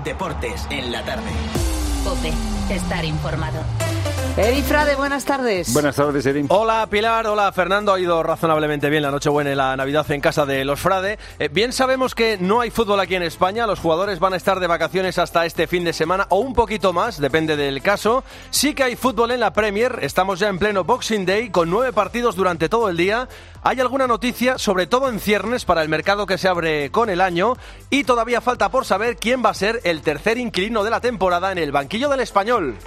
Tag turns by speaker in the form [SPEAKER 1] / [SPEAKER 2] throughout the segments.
[SPEAKER 1] Deportes en la tarde.
[SPEAKER 2] COPE. Estar informado.
[SPEAKER 3] Eri Frade, buenas tardes.
[SPEAKER 4] Buenas tardes, Eri.
[SPEAKER 5] Hola, Pilar. Hola, Fernando. Ha ido razonablemente bien la Nochebuena y la Navidad en casa de los Frade. Bien sabemos que no hay fútbol aquí en España. Los jugadores van a estar de vacaciones hasta este fin de semana o un poquito más, depende del caso. Sí que hay fútbol en la Premier. Estamos ya en pleno Boxing Day con 9 partidos durante todo el día. Hay alguna noticia, sobre todo en ciernes, para el mercado que se abre con el año. Y todavía falta por saber quién va a ser el tercer inquilino de la temporada en el banquillo del Español.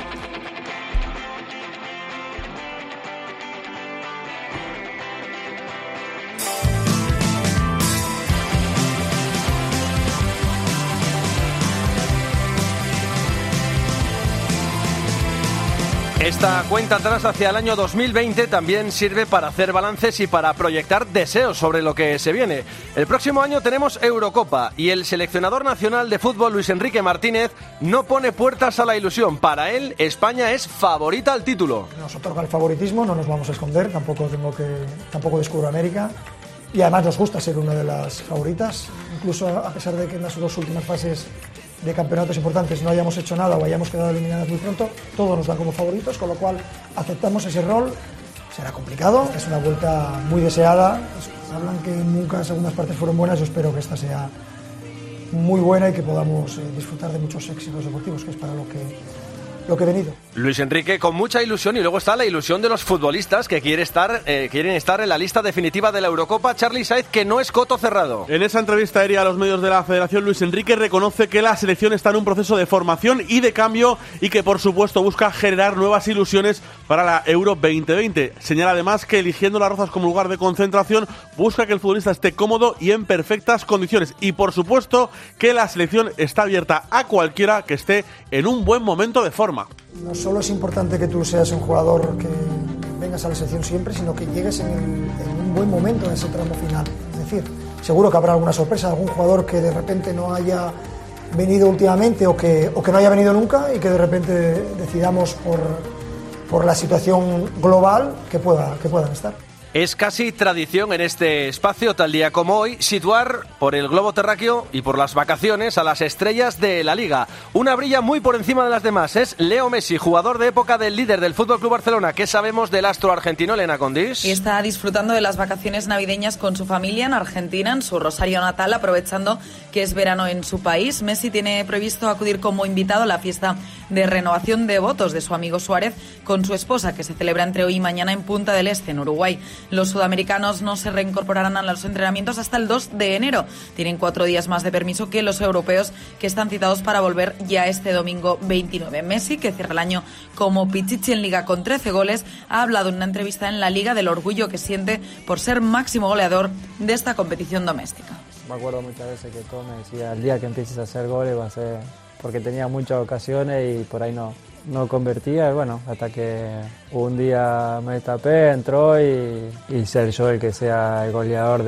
[SPEAKER 5] Esta cuenta atrás hacia el año 2020 también sirve para hacer balances y para proyectar deseos sobre lo que se viene. El próximo año tenemos Eurocopa y el seleccionador nacional de fútbol Luis Enrique Martínez no pone puertas a la ilusión. Para él, España es favorita al título.
[SPEAKER 6] Nos otorga el favoritismo, no nos vamos a esconder, tampoco descubro América. Y además nos gusta ser una de las favoritas, incluso a pesar de que en las dos últimas fases de campeonatos importantes no hayamos hecho nada o hayamos quedado eliminados muy pronto, todos nos dan como favoritos, con lo cual aceptamos ese rol. Será complicado, es una vuelta muy deseada. Hablan que nunca segundas partes fueron buenas, yo espero que esta sea muy buena y que podamos disfrutar de muchos éxitos deportivos, que es para lo que he venido.
[SPEAKER 5] Luis Enrique con mucha ilusión, y luego está la ilusión de los futbolistas que quieren estar en la lista definitiva de la Eurocopa. Charly Saez, que no es coto cerrado.
[SPEAKER 7] En esa entrevista aérea a los medios de la Federación, Luis Enrique reconoce que la selección está en un proceso de formación y de cambio y que por supuesto busca generar nuevas ilusiones para la Euro 2020. Señala además que eligiendo Las Rozas como lugar de concentración busca que el futbolista esté cómodo y en perfectas condiciones, y por supuesto que la selección está abierta a cualquiera que esté en un buen momento de forma.
[SPEAKER 6] No solo es importante que tú seas un jugador que vengas a la selección siempre, sino que llegues en un buen momento en ese tramo final. Es decir, seguro que habrá alguna sorpresa, algún jugador que de repente no haya venido últimamente o que no haya venido nunca y que de repente decidamos por la situación global que puedan estar.
[SPEAKER 5] Es casi tradición en este espacio, tal día como hoy, situar por el globo terráqueo y por las vacaciones a las estrellas de la Liga. Una brilla muy por encima de las demás, es Leo Messi, jugador de época del líder del FC Barcelona. ¿Qué sabemos del astro argentino, Elena Condis?
[SPEAKER 8] Y está disfrutando de las vacaciones navideñas con su familia en Argentina, en su Rosario natal, aprovechando que es verano en su país. Messi tiene previsto acudir como invitado a la fiesta de renovación de votos de su amigo Suárez con su esposa, que se celebra entre hoy y mañana en Punta del Este, en Uruguay. Los sudamericanos no se reincorporarán a los entrenamientos hasta el 2 de enero. Tienen 4 días más de permiso que los europeos, que están citados para volver ya este domingo 29. Messi, que cierra el año como Pichichi en Liga con 13 goles, ha hablado en una entrevista en La Liga del orgullo que siente por ser máximo goleador de esta competición doméstica.
[SPEAKER 9] Me acuerdo muchas veces que todo me decía, el día que empieces a hacer goles va a ser... porque tenía muchas ocasiones y por ahí no convertía, y bueno, hasta que un día me destapé, entró y ser yo el que sea el goleador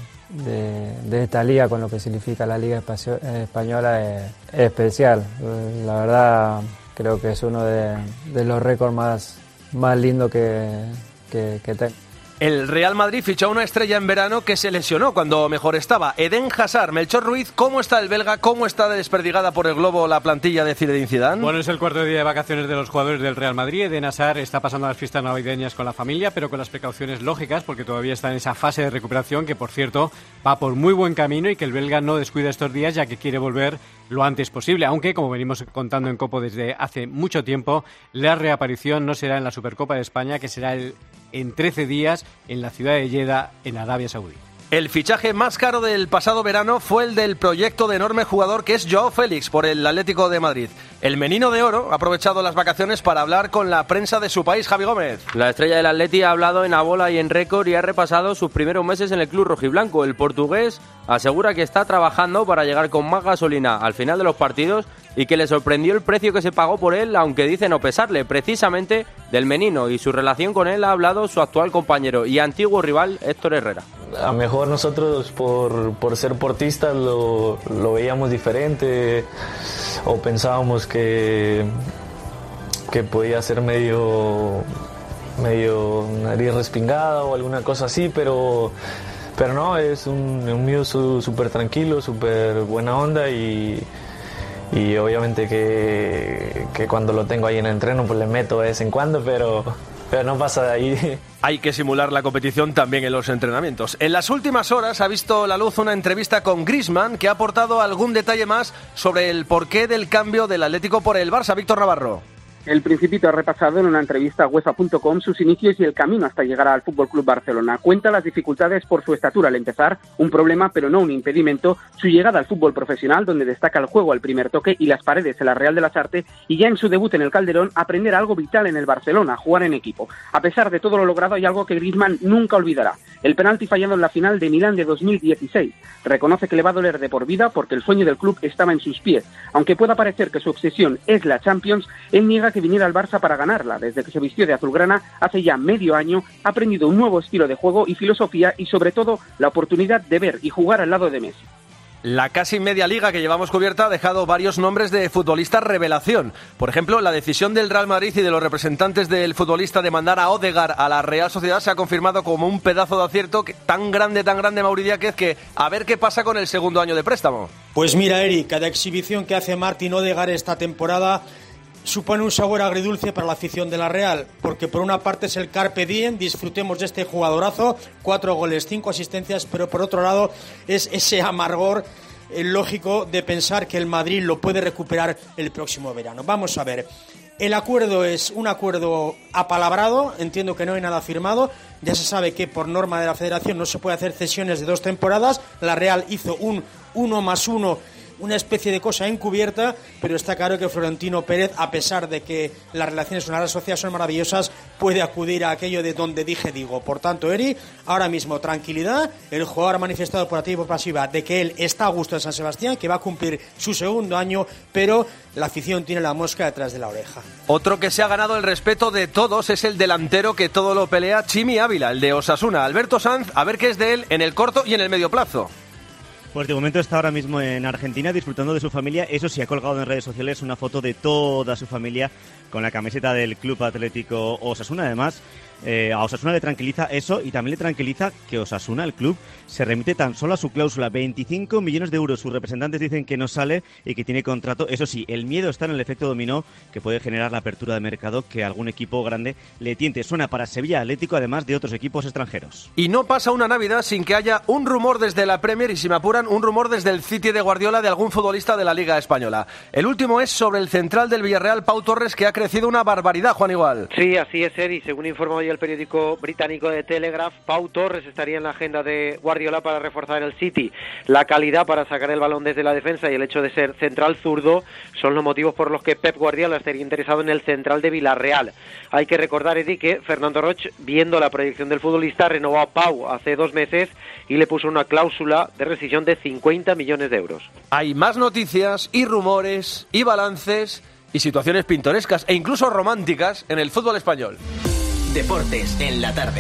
[SPEAKER 9] de esta liga, con lo que significa la Liga Española, es especial. La verdad creo que es uno de los récords más lindos que tengo.
[SPEAKER 5] El Real Madrid fichó a una estrella en verano que se lesionó cuando mejor estaba. Eden Hazard. Melchor Ruiz, ¿cómo está el belga? ¿Cómo está desperdigada por el globo la plantilla de Zinedine Zidane?
[SPEAKER 10] Bueno, es el cuarto día de vacaciones de los jugadores del Real Madrid. Eden Hazard está pasando las fiestas navideñas con la familia, pero con las precauciones lógicas, porque todavía está en esa fase de recuperación que, por cierto, va por muy buen camino y que el belga no descuida estos días, ya que quiere volver lo antes posible. Aunque, como venimos contando en Copo desde hace mucho tiempo, la reaparición no será en la Supercopa de España, que será en 13 días en la ciudad de Jeddah, en Arabia Saudí.
[SPEAKER 5] El fichaje más caro del pasado verano fue el del proyecto de enorme jugador que es Joao Félix por el Atlético de Madrid. El menino de oro ha aprovechado las vacaciones para hablar con la prensa de su país. Javi Gómez.
[SPEAKER 11] La estrella del Atleti ha hablado en A Bola y en Récord y ha repasado sus primeros meses en el club rojiblanco. El portugués asegura que está trabajando para llegar con más gasolina al final de los partidos y que le sorprendió el precio que se pagó por él, aunque dice no pesarle. Precisamente del menino y su relación con él ha hablado su actual compañero y antiguo rival Héctor Herrera.
[SPEAKER 12] A lo mejor nosotros por ser portistas lo veíamos diferente o pensábamos que podía ser medio nariz respingada o alguna cosa así, pero no, es un mío súper tranquilo, súper buena onda y y obviamente que cuando lo tengo ahí en el entreno pues le meto de vez en cuando, pero no pasa de ahí.
[SPEAKER 5] Hay que simular la competición también en los entrenamientos. En las últimas horas ha visto la luz una entrevista con Griezmann que ha aportado algún detalle más sobre el porqué del cambio del Atlético por el Barça. Víctor Navarro.
[SPEAKER 1] El Principito ha repasado en una entrevista a UEFA.com sus inicios y el camino hasta llegar al FC Barcelona. Cuenta las dificultades por su estatura al empezar, un problema pero no un impedimento, su llegada al fútbol profesional, donde destaca el juego al primer toque y las paredes en la Real de las Artes, y ya en su debut en el Calderón, aprender algo vital en el Barcelona, jugar en equipo. A pesar de todo lo logrado, hay algo que Griezmann nunca olvidará: el penalti fallado en la final de Milán de 2016. Reconoce que le va a doler de por vida porque el sueño del club estaba en sus pies. Aunque pueda parecer que su obsesión es la Champions, él niega que viniera al Barça para ganarla. Desde que se vistió de azulgrana hace ya medio año, ha aprendido un nuevo estilo de juego y filosofía, y sobre todo la oportunidad de ver y jugar al lado de Messi.
[SPEAKER 5] La casi media liga que llevamos cubierta ha dejado varios nombres de futbolistas revelación. Por ejemplo, la decisión del Real Madrid y de los representantes del futbolista de mandar a Odegaard a la Real Sociedad se ha confirmado como un pedazo de acierto tan grande, Mauri Díaz, que a ver qué pasa con el segundo año de préstamo.
[SPEAKER 4] Pues mira, Eric, cada exhibición que hace Martin Odegaard esta temporada supone un sabor agridulce para la afición de la Real, porque por una parte es el carpe diem, disfrutemos de este jugadorazo, 4 goles, 5 asistencias, pero por otro lado es ese amargor lógico de pensar que el Madrid lo puede recuperar el próximo verano. Vamos a ver, el acuerdo es un acuerdo apalabrado, entiendo que no hay nada firmado, ya se sabe que por norma de la Federación no se puede hacer cesiones de 2 temporadas, la Real hizo un 1+1, una especie de cosa encubierta, pero está claro que Florentino Pérez, a pesar de que las relaciones con la Real Sociedad son maravillosas, puede acudir a aquello de donde dije digo. Por tanto, Eri, ahora mismo tranquilidad, el jugador ha manifestado por activa y por pasiva de que él está a gusto en San Sebastián, que va a cumplir su segundo año, pero la afición tiene la mosca detrás de la oreja.
[SPEAKER 5] Otro que se ha ganado el respeto de todos es el delantero que todo lo pelea, Chimi Ávila, el de Osasuna. Alberto Sanz, a ver qué es de él en el corto y en el medio plazo.
[SPEAKER 13] Pues de momento está ahora mismo en Argentina disfrutando de su familia. Eso sí, ha colgado en redes sociales una foto de toda su familia con la camiseta del Club Atlético Osasuna. Además, a Osasuna le tranquiliza eso, y también le tranquiliza que Osasuna, el club, se remite tan solo a su cláusula, 25 millones de euros. Sus representantes dicen que no sale y que tiene contrato. Eso sí, el miedo está en el efecto dominó que puede generar la apertura de mercado que algún equipo grande le tiente. Suena para Sevilla Atlético, además de otros equipos extranjeros.
[SPEAKER 5] Y no pasa una Navidad sin que haya un rumor desde la Premier, y si me apuran, un rumor desde el City de Guardiola de algún futbolista de la Liga Española. El último es sobre el central del Villarreal, Pau Torres, que ha crecido una barbaridad, Juan Igual.
[SPEAKER 14] Sí, así es, Eri. Según informa hoy el periódico británico de Telegraph, Pau Torres estaría en la agenda de Guardiola para reforzar el City. La calidad para sacar el balón desde la defensa y el hecho de ser central zurdo son los motivos por los que Pep Guardiola estaría interesado en el central de Villarreal. Hay que recordar, Edi, que Fernando Roch, viendo la proyección del futbolista, renovó a Pau hace 2 meses y le puso una cláusula de rescisión de 50 millones de euros.
[SPEAKER 5] Hay más noticias y rumores y balances y situaciones pintorescas e incluso románticas en el fútbol español.
[SPEAKER 15] Deportes en la tarde.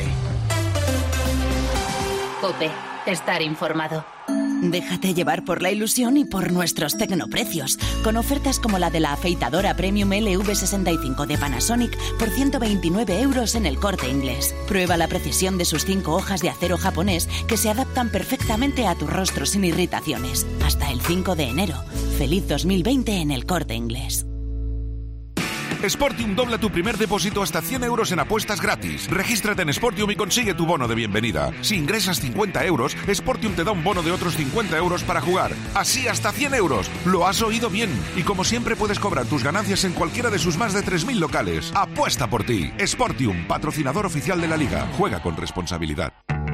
[SPEAKER 2] COPE. Estar informado.
[SPEAKER 16] Déjate llevar por la ilusión y por nuestros tecnoprecios, con ofertas como la de la afeitadora Premium LV65 de Panasonic por 129 euros en el Corte Inglés. Prueba la precisión de sus 5 hojas de acero japonés que se adaptan perfectamente a tu rostro sin irritaciones. Hasta el 5 de enero. Feliz 2020 en el Corte Inglés.
[SPEAKER 17] Sportium dobla tu primer depósito hasta 100 euros en apuestas gratis. Regístrate en Sportium y consigue tu bono de bienvenida. Si ingresas 50 euros, Sportium te da un bono de otros 50 euros para jugar. Así hasta 100 euros. Lo has oído bien. Y como siempre puedes cobrar tus ganancias en cualquiera de sus más de 3.000 locales. Apuesta por ti. Sportium, patrocinador oficial de la Liga. Juega con responsabilidad.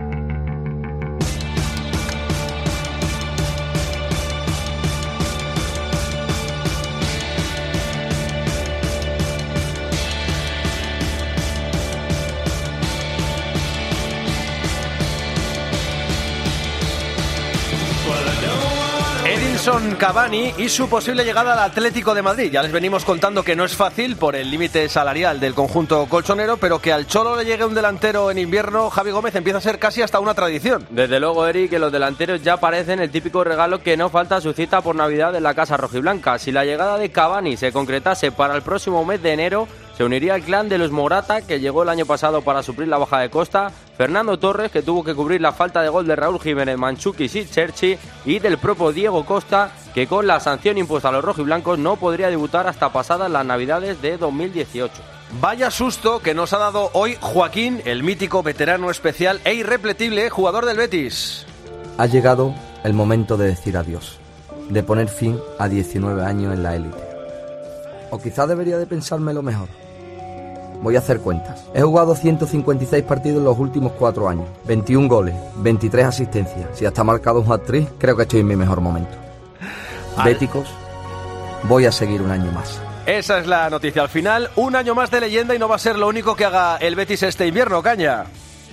[SPEAKER 5] Edinson Cavani y su posible llegada al Atlético de Madrid. Ya les venimos contando que no es fácil por el límite salarial del conjunto colchonero, pero que al Cholo le llegue un delantero en invierno, Javi Gómez, empieza a ser casi hasta una tradición.
[SPEAKER 11] Desde luego, Eric, que los delanteros ya parecen el típico regalo que no falta a su cita por Navidad en la Casa Rojiblanca. Si la llegada de Cavani se concretase para el próximo mes de enero, se uniría al clan de los Morata, que llegó el año pasado para suplir la baja de Costa. Fernando Torres, que tuvo que cubrir la falta de gol de Raúl Jiménez, Mandžukić y Cherchi, y del propio Diego Costa, que con la sanción impuesta a los rojiblancos no podría debutar hasta pasadas las Navidades de 2018.
[SPEAKER 5] Vaya susto que nos ha dado hoy Joaquín, el mítico veterano especial e irrepetible jugador del Betis.
[SPEAKER 18] Ha llegado el momento de decir adiós, de poner fin a 19 años en la élite. O quizás debería de pensármelo mejor. Voy a hacer cuentas. He jugado 156 partidos en los últimos 4 años, 21 goles, 23 asistencias. Si hasta marcado un hat-trick, creo que estoy en mi mejor momento. Béticos, voy a seguir un año más.
[SPEAKER 5] Esa es la noticia al final. Un año más de leyenda y no va a ser lo único que haga el Betis este invierno, Caña.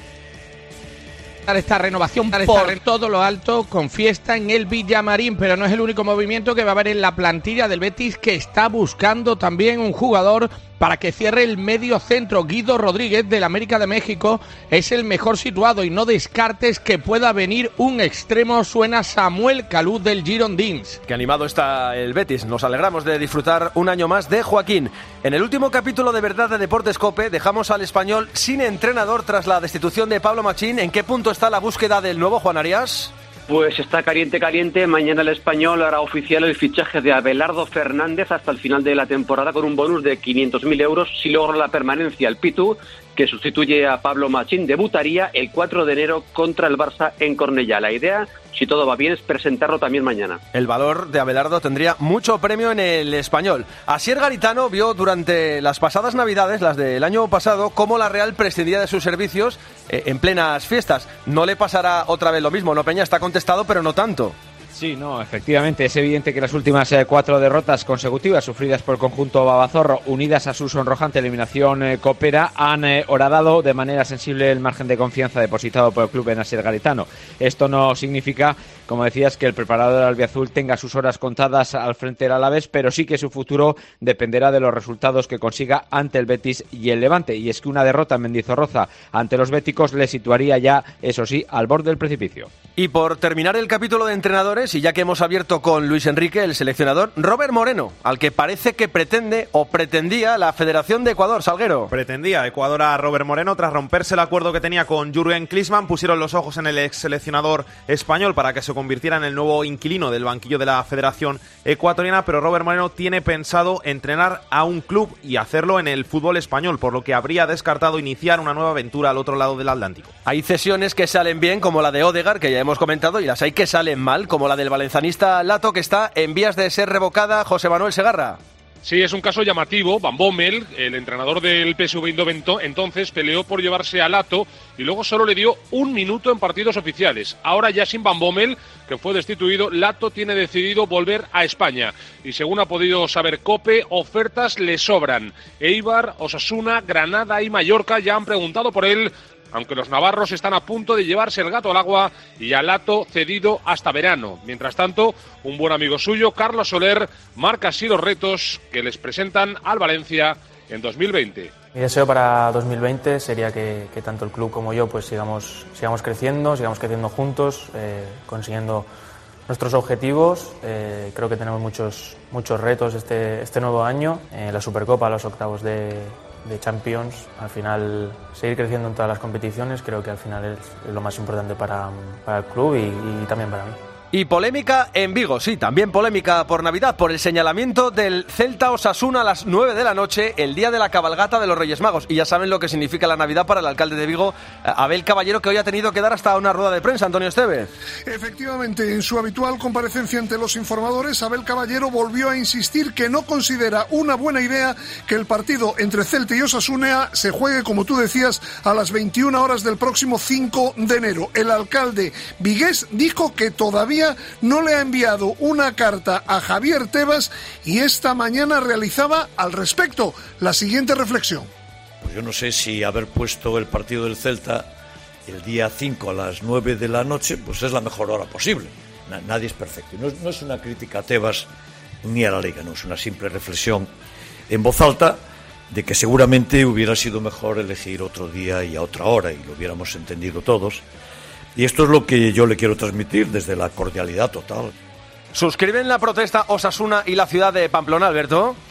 [SPEAKER 19] Esta renovación por todo lo alto con fiesta en el Villamarín, pero no es el único movimiento que va a haber en la plantilla del Betis, que está buscando también un jugador para que cierre el medio centro. Guido Rodríguez del América de México es el mejor situado y no descartes que pueda venir un extremo. Suena Samuel Kalou del Girondins.
[SPEAKER 5] Qué animado está el Betis. Nos alegramos de disfrutar un año más de Joaquín. En el último capítulo de Verdad de Deportes COPE dejamos al Español sin entrenador tras la destitución de Pablo Machín. ¿En qué punto está la búsqueda del nuevo, Juan Arias?
[SPEAKER 1] Pues está caliente. Mañana el Español hará oficial el fichaje de Abelardo Fernández hasta el final de la temporada con un bonus de 500.000 euros si logra la permanencia. El Pitu, que sustituye a Pablo Machín, debutaría el 4 de enero contra el Barça en Cornellá. La idea, si todo va bien, es presentarlo también mañana.
[SPEAKER 5] El valor de Abelardo tendría mucho premio en el Español. Asier Garitano vio durante las pasadas Navidades, las del año pasado, cómo la Real prescindía de sus servicios en plenas fiestas. No le pasará otra vez lo mismo, ¿no, Peña? Está contestado, pero no tanto.
[SPEAKER 20] Sí, no, efectivamente, es evidente que las últimas 4 derrotas consecutivas sufridas por el conjunto babazorro, unidas a su sonrojante eliminación copera, han horadado de manera sensible el margen de confianza depositado por el club en Asier Garitano. Esto no significa, como decías, que el preparador albiazul tenga sus horas contadas al frente del Alavés, pero sí que su futuro dependerá de los resultados que consiga ante el Betis y el Levante. Y es que una derrota en Mendizorroza ante los béticos le situaría ya, eso sí, al borde del precipicio.
[SPEAKER 5] Y por terminar el capítulo de entrenadores, y ya que hemos abierto con Luis Enrique, el seleccionador, Robert Moreno, al que parece que pretende o pretendía la Federación de Ecuador. Salguero.
[SPEAKER 21] Pretendía Ecuador a Robert Moreno tras romperse el acuerdo que tenía con Jürgen Klinsmann. Pusieron los ojos en el ex seleccionador español para que se convirtiera en el nuevo inquilino del banquillo de la Federación Ecuatoriana, pero Robert Moreno tiene pensado entrenar a un club y hacerlo en el fútbol español, por lo que habría descartado iniciar una nueva aventura al otro lado del Atlántico.
[SPEAKER 5] Hay cesiones que salen bien, como la de Odegaard, que ya hemos comentado, y las hay que salen mal, como la del valencianista Lato, que está en vías de ser revocada. José Manuel Segarra.
[SPEAKER 22] Sí, es un caso llamativo. Van Bommel, el entrenador del PSV Eindhoven, entonces peleó por llevarse a Lato y luego solo le dio 1 minuto en partidos oficiales. Ahora ya sin Van Bommel, que fue destituido, Lato tiene decidido volver a España. Y según ha podido saber COPE, ofertas le sobran. Eibar, Osasuna, Granada y Mallorca ya han preguntado por él, aunque los navarros están a punto de llevarse el gato al agua y a Lato cedido hasta verano. Mientras tanto, un buen amigo suyo, Carlos Soler, marca así los retos que les presentan al Valencia en 2020.
[SPEAKER 23] Mi deseo para 2020 sería que tanto el club como yo pues sigamos creciendo juntos, consiguiendo nuestros objetivos. Creo que tenemos muchos retos este nuevo año, la Supercopa, los octavos de Champions. Al final, seguir creciendo en todas las competiciones creo que al final es lo más importante para el club y también para mí.
[SPEAKER 5] Y polémica en Vigo, sí, también polémica por Navidad, por el señalamiento del Celta Osasuna a las 9 de la noche, el día de la cabalgata de los Reyes Magos. Y ya saben lo que significa la Navidad para el alcalde de Vigo, Abel Caballero, que hoy ha tenido que dar hasta una rueda de prensa. Antonio Esteve.
[SPEAKER 24] Efectivamente, en su habitual comparecencia ante los informadores, Abel Caballero volvió a insistir que no considera una buena idea que el partido entre Celta y Osasuna se juegue, como tú decías, a las 21 horas del próximo 5 de enero. El alcalde vigués dijo que todavía no le ha enviado una carta a Javier Tebas y esta mañana realizaba al respecto la siguiente reflexión.
[SPEAKER 25] Pues yo no sé si haber puesto el partido del Celta el día 5 a las 9 de la noche pues es la mejor hora posible. Nadie es perfecto. No es una crítica a Tebas ni a la Liga, no es una simple reflexión en voz alta de que seguramente hubiera sido mejor elegir otro día y a otra hora y lo hubiéramos entendido todos. Y esto es lo que yo le quiero transmitir desde la cordialidad total.
[SPEAKER 5] ¿Suscriben la protesta Osasuna y la ciudad de Pamplona, Alberto?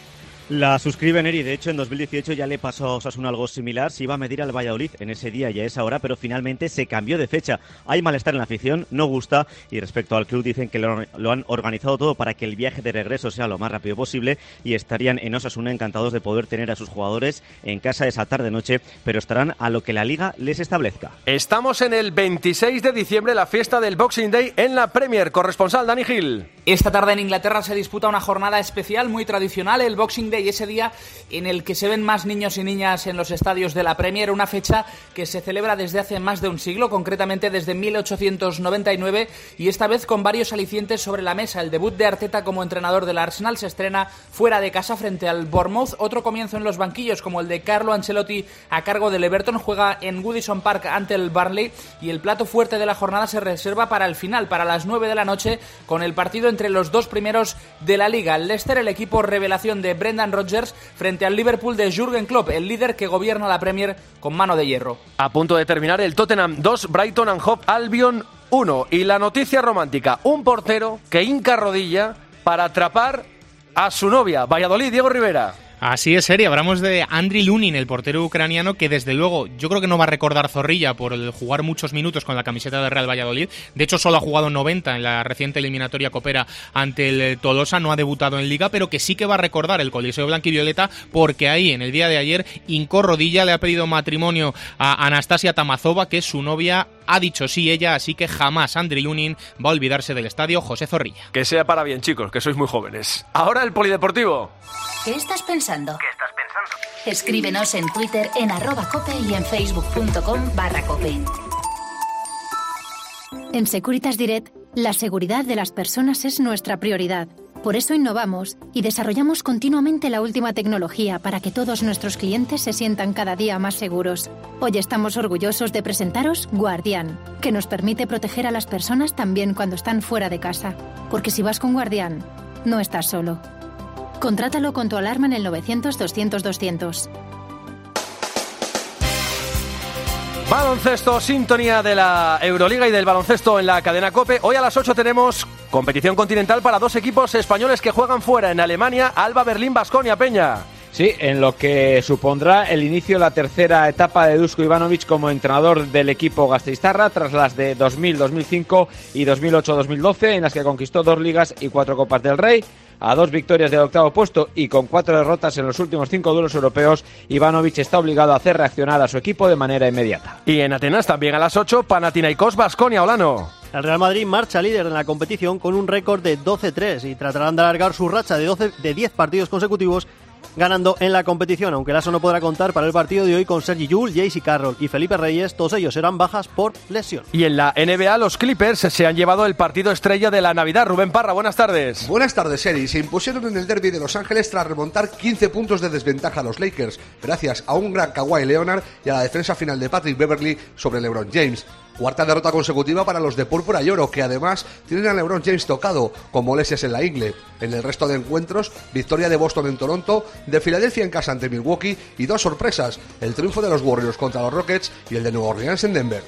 [SPEAKER 13] La suscribe Neri, de hecho en 2018 ya le pasó a Osasuna algo similar, se iba a medir al Valladolid en ese día y a esa hora, pero finalmente se cambió de fecha. Hay malestar en la afición, no gusta, y respecto al club dicen que lo han organizado todo para que el viaje de regreso sea lo más rápido posible y estarían en Osasuna encantados de poder tener a sus jugadores en casa esa tarde-noche, pero estarán a lo que la Liga les establezca.
[SPEAKER 5] Estamos en el 26 de diciembre, la fiesta del Boxing Day en la Premier. Corresponsal Dani Gil.
[SPEAKER 3] Esta tarde en Inglaterra se disputa una jornada especial muy tradicional, el Boxing Day, ese día en el que se ven más niños y niñas en los estadios de la Premier, una fecha que se celebra desde hace más de un siglo, concretamente desde 1899, y esta vez con varios alicientes sobre la mesa. El debut de Arteta como entrenador del Arsenal se estrena fuera de casa frente al Bournemouth, otro comienzo en los banquillos como el de Carlo Ancelotti a cargo del Everton, juega en Goodison Park ante el Burnley, y el plato fuerte de la jornada se reserva para el final, para las 9 de la noche, con el partido entre los dos primeros de la Liga. El Leicester, el equipo revelación de Brendan Rodgers, frente al Liverpool de Jürgen Klopp, el líder que gobierna la Premier con mano de hierro.
[SPEAKER 5] A punto de terminar el Tottenham 2, Brighton and Hove Albion 1. Y la noticia romántica, un portero que hinca rodilla para atrapar a su novia. Valladolid, Diego Rivera.
[SPEAKER 6] Así es, Eri. Hablamos de Andriy Lunin, el portero ucraniano, que desde luego yo creo que no va a recordar Zorrilla por el jugar muchos minutos con la camiseta del Real Valladolid. De hecho, solo ha jugado 90 en la reciente eliminatoria copera ante el Tolosa, no ha debutado en Liga, pero que sí que va a recordar el Coliseo Blanquivioleta, porque ahí, en el día de ayer, hincó rodilla, le ha pedido matrimonio a Anastasia Tamazova, que es su novia. Ha dicho sí ella, así que jamás Andriy Lunin va a olvidarse del estadio José Zorrilla.
[SPEAKER 5] Que sea para bien, chicos, que sois muy jóvenes. Ahora el polideportivo.
[SPEAKER 2] ¿Qué estás pensando? Escríbenos en Twitter en @cope y en facebook.com/cope.
[SPEAKER 7] En Securitas Direct, la seguridad de las personas es nuestra prioridad. Por eso innovamos y desarrollamos continuamente la última tecnología para que todos nuestros clientes se sientan cada día más seguros. Hoy estamos orgullosos de presentaros Guardián, que nos permite proteger a las personas también cuando están fuera de casa. Porque si vas con Guardián, no estás solo. Contrátalo con tu alarma en el 900-200-200.
[SPEAKER 5] Baloncesto, sintonía de la Euroliga y del baloncesto en la cadena COPE. Hoy a las 8 tenemos competición continental para dos equipos españoles que juegan fuera, en Alemania, Alba Berlín, Baskonia, Peña.
[SPEAKER 20] Sí, en lo que supondrá el inicio de la tercera etapa de Dusko Ivanovic como entrenador del equipo gasteiztarra tras las de 2000, 2005 y 2008-2012, en las que conquistó 2 ligas y 4 Copas del Rey. A 2 victorias del octavo puesto y con 4 derrotas en los últimos 5 duelos europeos, Ivanovic está obligado a hacer reaccionar a su equipo de manera inmediata.
[SPEAKER 5] Y en Atenas también a las 8, Panathinaikos, Baskonia, Olano.
[SPEAKER 8] El Real Madrid marcha líder en la competición con un récord de 12-3 y tratarán de alargar su racha de 10 partidos consecutivos ganando en la competición, aunque Lasso no podrá contar para el partido de hoy con Sergi Llull, Jaycee Carroll y Felipe Reyes, todos ellos serán bajas por lesión.
[SPEAKER 5] Y en la NBA, los Clippers se han llevado el partido estrella de la Navidad. Rubén Parra, buenas tardes.
[SPEAKER 9] Buenas tardes, Eri. Se impusieron en el derbi de Los Ángeles tras remontar 15 puntos de desventaja a los Lakers, gracias a un gran Kawhi Leonard y a la defensa final de Patrick Beverley sobre LeBron James. Cuarta derrota consecutiva para los de púrpura y oro, que además tienen a LeBron James tocado, con molestias en la ingle. En el resto de encuentros, victoria de Boston en Toronto, de Filadelfia en casa ante Milwaukee y 2 sorpresas, el triunfo de los Warriors contra los Rockets y el de Nueva Orleans en Denver.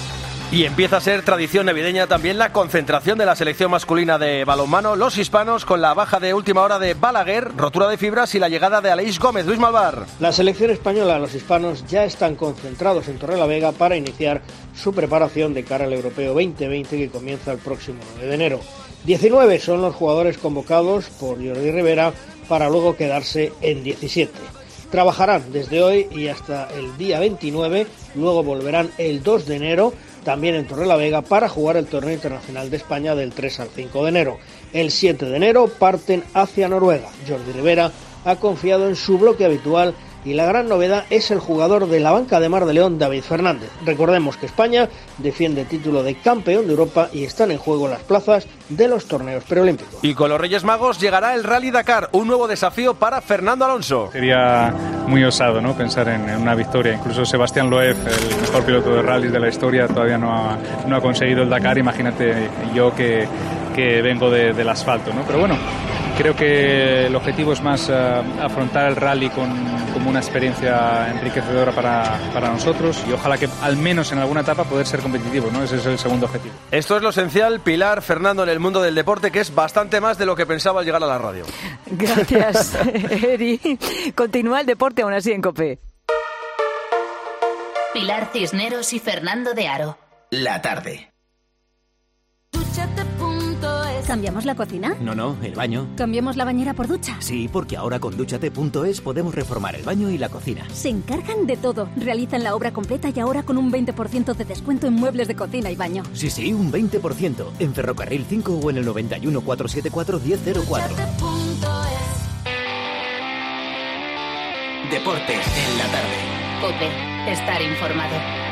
[SPEAKER 5] Y empieza a ser tradición navideña también la concentración de la selección masculina de balonmano, los hispanos, con la baja de última hora de Balaguer, rotura de fibras y la llegada de Aleix Gómez. Luis Malvar.
[SPEAKER 26] La selección española, los hispanos, ya están concentrados en Torrelavega para iniciar su preparación de cara al Europeo 2020 que comienza el próximo 9 de enero. 19 son los jugadores convocados por Jordi Rivera para luego quedarse en 17. Trabajarán desde hoy y hasta el día 29, luego volverán el 2 de enero también en Torrelavega para jugar el torneo internacional de España del 3 al 5 de enero. El 7 de enero parten hacia Noruega. Jordi Rivera ha confiado en su bloque habitual y la gran novedad es el jugador de la banca de Mar de León, David Fernández. Recordemos que España defiende el título de campeón de Europa y están en juego las plazas de los torneos preolímpicos.
[SPEAKER 5] Y con los Reyes Magos llegará el Rally Dakar, un nuevo desafío para Fernando Alonso.
[SPEAKER 27] Sería muy osado, ¿no?, pensar en una victoria. Incluso Sebastián Loeb, el mejor piloto de rallies de la historia, todavía no ha conseguido el Dakar. Imagínate yo que vengo del asfalto, ¿no? Pero bueno, Creo que el objetivo es más afrontar el rally como una experiencia enriquecedora para nosotros y ojalá que al menos en alguna etapa poder ser competitivo, ¿no? Ese es el segundo objetivo.
[SPEAKER 5] Esto es lo esencial, Pilar, Fernando, en el mundo del deporte, que es bastante más de lo que pensaba al llegar a la radio.
[SPEAKER 4] Gracias, Eri. Continúa el deporte aún así en COPE.
[SPEAKER 2] Pilar Cisneros y Fernando de Aro.
[SPEAKER 10] La tarde.
[SPEAKER 7] ¿Cambiamos la cocina?
[SPEAKER 10] No, el baño.
[SPEAKER 7] ¿Cambiamos la bañera por ducha?
[SPEAKER 10] Sí, porque ahora con Dúchate.es podemos reformar el baño y la cocina.
[SPEAKER 7] Se encargan de todo. Realizan la obra completa y ahora con un 20% de descuento en muebles de cocina y baño.
[SPEAKER 10] Sí, un 20%. En Ferrocarril 5 o en el 91 474 1004. Deportes en la tarde.
[SPEAKER 2] COPE. Estar informado.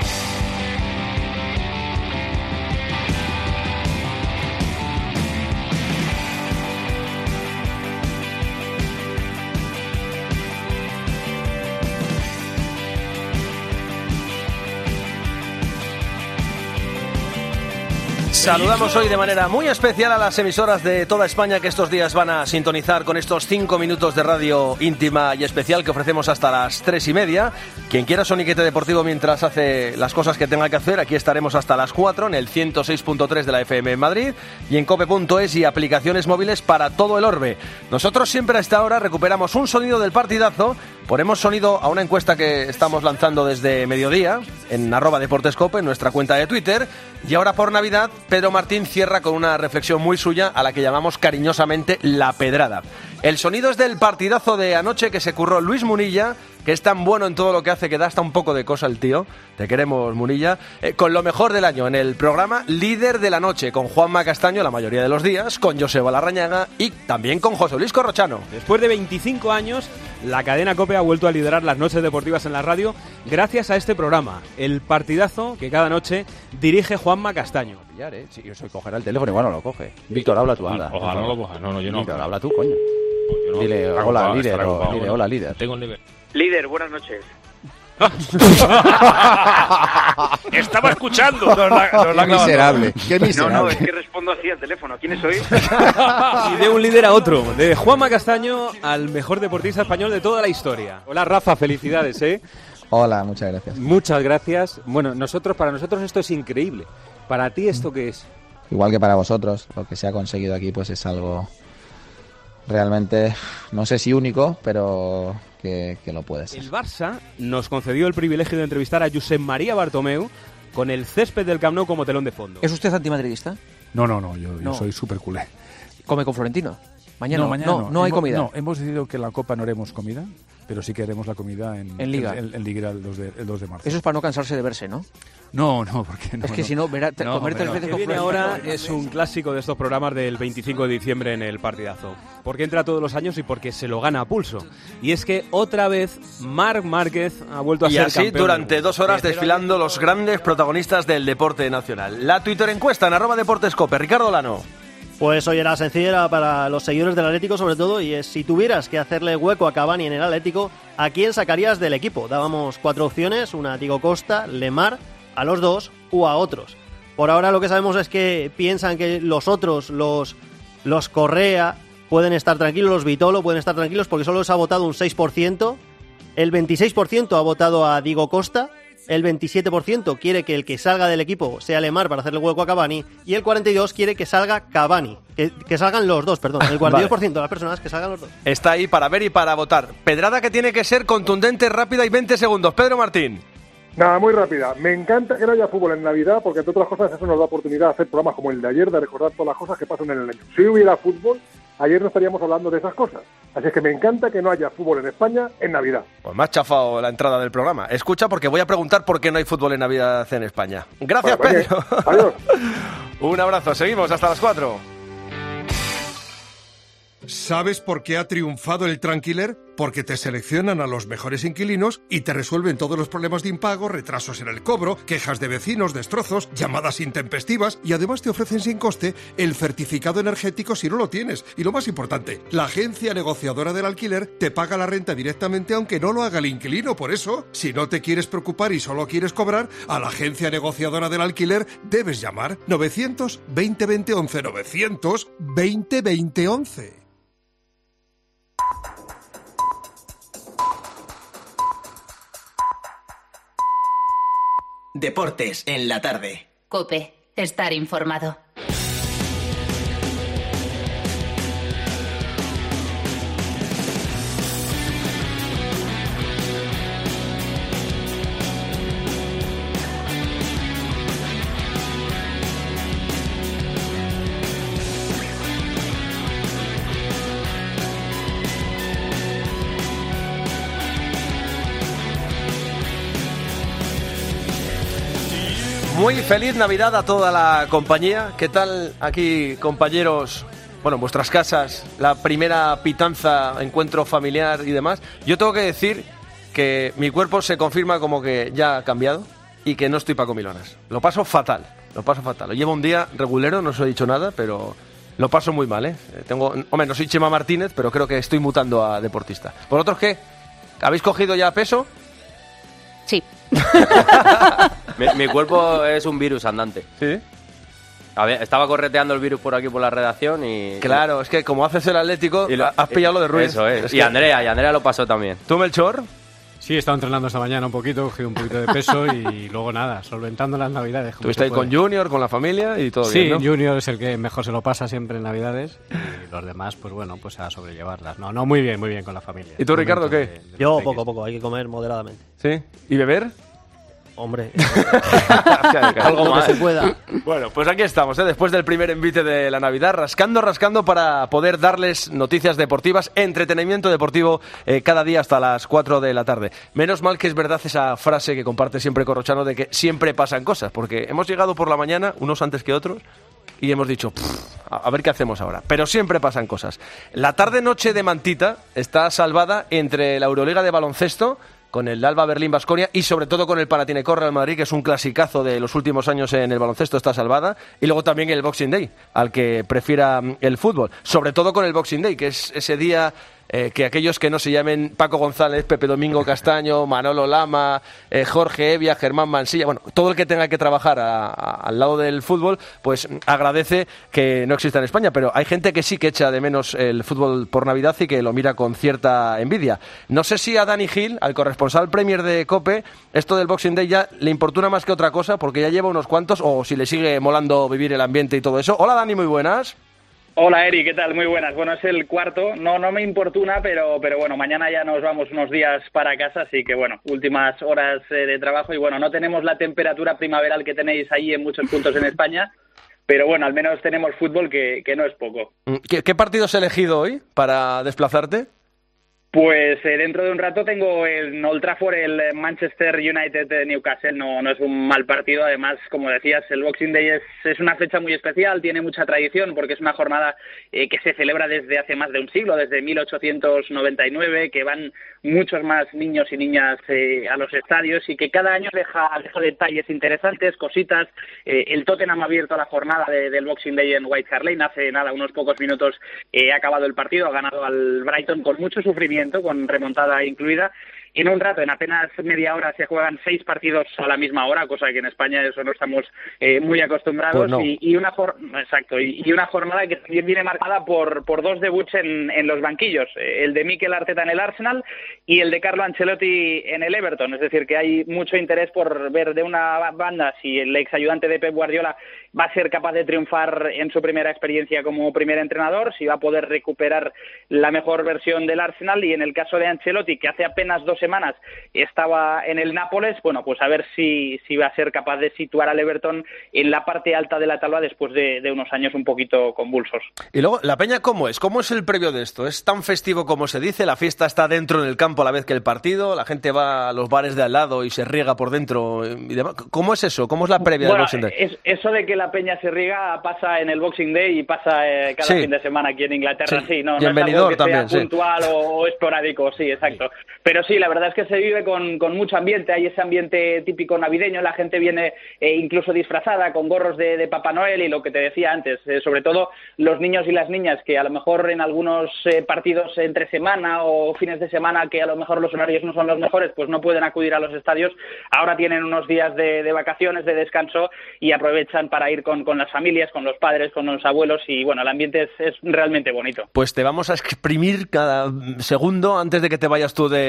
[SPEAKER 5] Saludamos hoy de manera muy especial a las emisoras de toda España que estos días van a sintonizar con estos 5 minutos de radio íntima y especial que ofrecemos hasta las 3:30. Quien quiera soniquete deportivo mientras hace las cosas que tenga que hacer, aquí estaremos hasta las 4 en el 106.3 de la FM en Madrid y en cope.es y aplicaciones móviles para todo el orbe. Nosotros siempre a esta hora recuperamos un sonido del partidazo, ponemos sonido a una encuesta que estamos lanzando desde mediodía en @deportescope, en nuestra cuenta de Twitter, y ahora por Navidad Pedro Martín cierra con una reflexión muy suya a la que llamamos cariñosamente la pedrada. El sonido es del partidazo de anoche que se curró Luis Munilla, que es tan bueno en todo lo que hace que da hasta un poco de cosa el tío. Te queremos, Munilla. Con lo mejor del año en el programa Líder de la Noche, con Juanma Castaño la mayoría de los días, con Joseba Larrañaga y también con José Luis Corrochano.
[SPEAKER 12] Después de 25 años, la cadena COPE ha vuelto a liderar las noches deportivas en la radio gracias a este programa, el partidazo que cada noche dirige Juanma Castaño.
[SPEAKER 14] Si yo soy cogerá el teléfono, igual no lo coge. Víctor, habla tú, anda.
[SPEAKER 15] Ojalá no lo coja. No, yo no.
[SPEAKER 14] Víctor, habla tú, coño.
[SPEAKER 15] No,
[SPEAKER 14] dile hola, líder. Dile hola, líder.
[SPEAKER 15] Tengo el nivel.
[SPEAKER 16] Líder, buenas noches.
[SPEAKER 15] Estaba escuchando.
[SPEAKER 14] Qué miserable. Qué miserable.
[SPEAKER 16] No, es que respondo así al teléfono. ¿Quiénes sois?
[SPEAKER 12] Y de un líder a otro, de Juanma Castaño al mejor deportista español de toda la historia. Hola, Rafa, felicidades, ¿eh?
[SPEAKER 14] Hola, muchas gracias.
[SPEAKER 12] Muchas gracias. Bueno, para nosotros esto es increíble. ¿Para ti esto qué es?
[SPEAKER 14] Igual que para vosotros, lo que se ha conseguido aquí pues es algo realmente, no sé si único, pero que lo puede ser.
[SPEAKER 12] El Barça nos concedió el privilegio de entrevistar a Josep María Bartomeu con el césped del Camp Nou como telón de fondo.
[SPEAKER 17] ¿Es usted antimadridista?
[SPEAKER 28] No, yo soy súper culé.
[SPEAKER 17] ¿Come con Florentino? Mañana no hay comida.
[SPEAKER 28] No, hemos decidido que la Copa no haremos comida, pero sí que haremos la comida en
[SPEAKER 17] Liga.
[SPEAKER 28] En Liga el 2 de marzo.
[SPEAKER 17] Eso es para no cansarse de verse, ¿no?
[SPEAKER 28] No, porque no.
[SPEAKER 17] Es que si no, comer 3 veces con
[SPEAKER 12] viene ahora es un clásico de estos programas del 25 de diciembre en el partidazo. Porque entra todos los años y porque se lo gana a pulso. Y es que otra vez Marc Márquez ha vuelto a ser campeón.
[SPEAKER 5] Y así durante 2 horas desfilando los grandes protagonistas del deporte nacional. La Twitter encuesta en @deportescope. Ricardo Lano.
[SPEAKER 8] Pues hoy era sencilla para los seguidores del Atlético sobre todo, y es si tuvieras que hacerle hueco a Cavani en el Atlético, ¿a quién sacarías del equipo? Dábamos 4 opciones, una Diego Costa, Lemar, a los dos o a otros. Por ahora lo que sabemos es que piensan que los otros, los Correa, pueden estar tranquilos, los Vitolo pueden estar tranquilos porque solo se ha votado un 6%, el 26% ha votado a Diego Costa, el 27% quiere que el que salga del equipo sea Lemar para hacerle hueco a Cavani y el 42% quiere que salga Cavani, que salgan los dos, perdón, el 42% de las personas que salgan los dos.
[SPEAKER 5] Está ahí para ver y para votar. Pedrada que tiene que ser contundente, rápida y 20 segundos. Pedro Martín.
[SPEAKER 29] Nada, muy rápida. Me encanta que no haya fútbol en Navidad porque, entre otras cosas, eso nos da oportunidad de hacer programas como el de ayer, de recordar todas las cosas que pasan en el año. Si hubiera fútbol, ayer no estaríamos hablando de esas cosas. Así es que me encanta que no haya fútbol en España en Navidad.
[SPEAKER 5] Pues me has chafado la entrada del programa. Escucha, porque voy a preguntar por qué no hay fútbol en Navidad en España. Gracias, Pedro.
[SPEAKER 29] Adiós.
[SPEAKER 5] Un abrazo. Seguimos hasta las 4.
[SPEAKER 24] ¿Sabes por qué ha triunfado el Tranquiler? Porque te seleccionan a los mejores inquilinos y te resuelven todos los problemas de impago, retrasos en el cobro, quejas de vecinos, destrozos, llamadas intempestivas y además te ofrecen sin coste el certificado energético si no lo tienes. Y lo más importante, la agencia negociadora del alquiler te paga la renta directamente aunque no lo haga el inquilino. Por eso, si no te quieres preocupar y solo quieres cobrar, a la agencia negociadora del alquiler debes llamar 900 20 20 11, 900 20 20 11.
[SPEAKER 10] Deportes en la tarde.
[SPEAKER 2] COPE. Estar informado.
[SPEAKER 5] Muy feliz Navidad a toda la compañía. ¿Qué tal aquí, compañeros? Bueno, en vuestras casas, la primera pitanza, encuentro familiar y demás. Yo tengo que decir que mi cuerpo se confirma como que ya ha cambiado y que no estoy para comilonas. Lo paso fatal. Llevo un día regulero, no os he dicho nada, pero lo paso muy mal, ¿eh? Hombre, no soy Chema Martínez, pero creo que estoy mutando a deportista. ¿Vosotros qué? ¿Habéis cogido ya peso?
[SPEAKER 4] Sí.
[SPEAKER 1] Mi cuerpo es un virus andante.
[SPEAKER 5] ¿Sí?
[SPEAKER 1] Estaba correteando el virus por aquí por la redacción y...
[SPEAKER 5] Claro, es que como haces el Atlético, has pillado lo de Ruiz.
[SPEAKER 1] Eso es. Y Andrea lo pasó también.
[SPEAKER 5] ¿Tú, Melchor?
[SPEAKER 11] Sí, he estado entrenando esta mañana un poquito, he cogido un poquito de peso y luego nada, solventando las Navidades.
[SPEAKER 5] Estuviste ahí con Junior, con la familia y todo bien, ¿no?
[SPEAKER 11] Sí, Junior es el que mejor se lo pasa siempre en Navidades y los demás, pues bueno, pues a sobrellevarlas. No, muy bien con la familia.
[SPEAKER 5] ¿Y tú, Ricardo, qué?
[SPEAKER 8] Yo poco, hay que comer moderadamente.
[SPEAKER 5] ¿Sí? ¿Y beber?
[SPEAKER 8] Hombre,
[SPEAKER 5] algo más
[SPEAKER 8] que se pueda.
[SPEAKER 5] Bueno, pues aquí estamos, después del primer envite de la Navidad, rascando para poder darles noticias deportivas, entretenimiento deportivo cada día hasta las 4 de la tarde. Menos mal que es verdad esa frase que comparte siempre Corrochano de que siempre pasan cosas, porque hemos llegado por la mañana, unos antes que otros, y hemos dicho, a ver qué hacemos ahora. Pero siempre pasan cosas. La tarde-noche de Mantita está salvada entre la Euroliga de baloncesto, con el Alba Berlín-Baskonia y sobre todo con el Panathinaikos Real Madrid, que es un clasicazo de los últimos años en el baloncesto, está salvada, y luego también el Boxing Day, al que prefiera el fútbol, sobre todo con el Boxing Day, que es ese día que aquellos que no se llamen Paco González, Pepe Domingo Castaño, Manolo Lama, Jorge Evia, Germán Mansilla, bueno, todo el que tenga que trabajar al lado del fútbol, pues agradece que no exista en España, pero hay gente que sí que echa de menos el fútbol por Navidad y que lo mira con cierta envidia. No sé si a Dani Gil, al corresponsal Premier de COPE, esto del Boxing Day ya le importuna más que otra cosa, porque ya lleva unos cuantos, o si le sigue molando vivir el ambiente y todo eso. Hola Dani, muy buenas.
[SPEAKER 16] Hola Eri, ¿qué tal? Muy buenas. Bueno, es el cuarto, no me importuna, pero bueno, mañana ya nos vamos unos días para casa, así que bueno, últimas horas de trabajo y bueno, no tenemos la temperatura primaveral que tenéis ahí en muchos puntos en España, pero bueno, al menos tenemos fútbol que no es poco.
[SPEAKER 5] ¿Qué partido has elegido hoy para desplazarte?
[SPEAKER 16] Pues dentro de un rato tengo en Old Trafford el Manchester United Newcastle, no es un mal partido, además, como decías, el Boxing Day es una fecha muy especial, tiene mucha tradición porque es una jornada que se celebra desde hace más de un siglo, desde 1899, que van muchos más niños y niñas a los estadios y que cada año deja detalles interesantes, cositas. El Tottenham ha abierto la jornada del Boxing Day en White Hart Lane, hace nada, unos pocos minutos ha acabado el partido, ha ganado al Brighton con mucho sufrimiento, con remontada incluida. Y en un rato, en apenas media hora, se juegan 6 partidos a la misma hora, cosa que en España eso no estamos muy acostumbrados.
[SPEAKER 5] Pues no.
[SPEAKER 16] y una jornada que también viene marcada por 2 debuts en los banquillos. El de Mikel Arteta en el Arsenal y el de Carlo Ancelotti en el Everton. Es decir, que hay mucho interés por ver de una banda si el ex ayudante de Pep Guardiola va a ser capaz de triunfar en su primera experiencia como primer entrenador, si va a poder recuperar la mejor versión del Arsenal, y en el caso de Ancelotti, que hace apenas 2 semanas estaba en el Nápoles, bueno, pues a ver si va a ser capaz de situar al Everton en la parte alta de la tabla después de unos años un poquito convulsos.
[SPEAKER 5] Y luego, ¿la Peña cómo es? ¿Cómo es el previo de esto? ¿Es tan festivo como se dice? ¿La fiesta está dentro en el campo a la vez que el partido? ¿La gente va a los bares de al lado y se riega por dentro y demás? ¿Cómo es eso? ¿Cómo es la previa del Boxing Day?
[SPEAKER 16] Eso de que la Peña se riega pasa en el Boxing Day y pasa cada fin de semana aquí en Inglaterra. Sí, no es algo que sea puntual o esporádico, sí, exacto. Pero sí, la verdad es que se vive con mucho ambiente, hay ese ambiente típico navideño, la gente viene incluso disfrazada con gorros de Papá Noel y lo que te decía antes, sobre todo los niños y las niñas que a lo mejor en algunos partidos entre semana o fines de semana que a lo mejor los horarios no son los mejores, pues no pueden acudir a los estadios, ahora tienen unos días de vacaciones, de descanso y aprovechan para ir con las familias, con los padres, con los abuelos y bueno, el ambiente es realmente bonito.
[SPEAKER 5] Pues te vamos a exprimir cada segundo antes de que te vayas tú de vacaciones.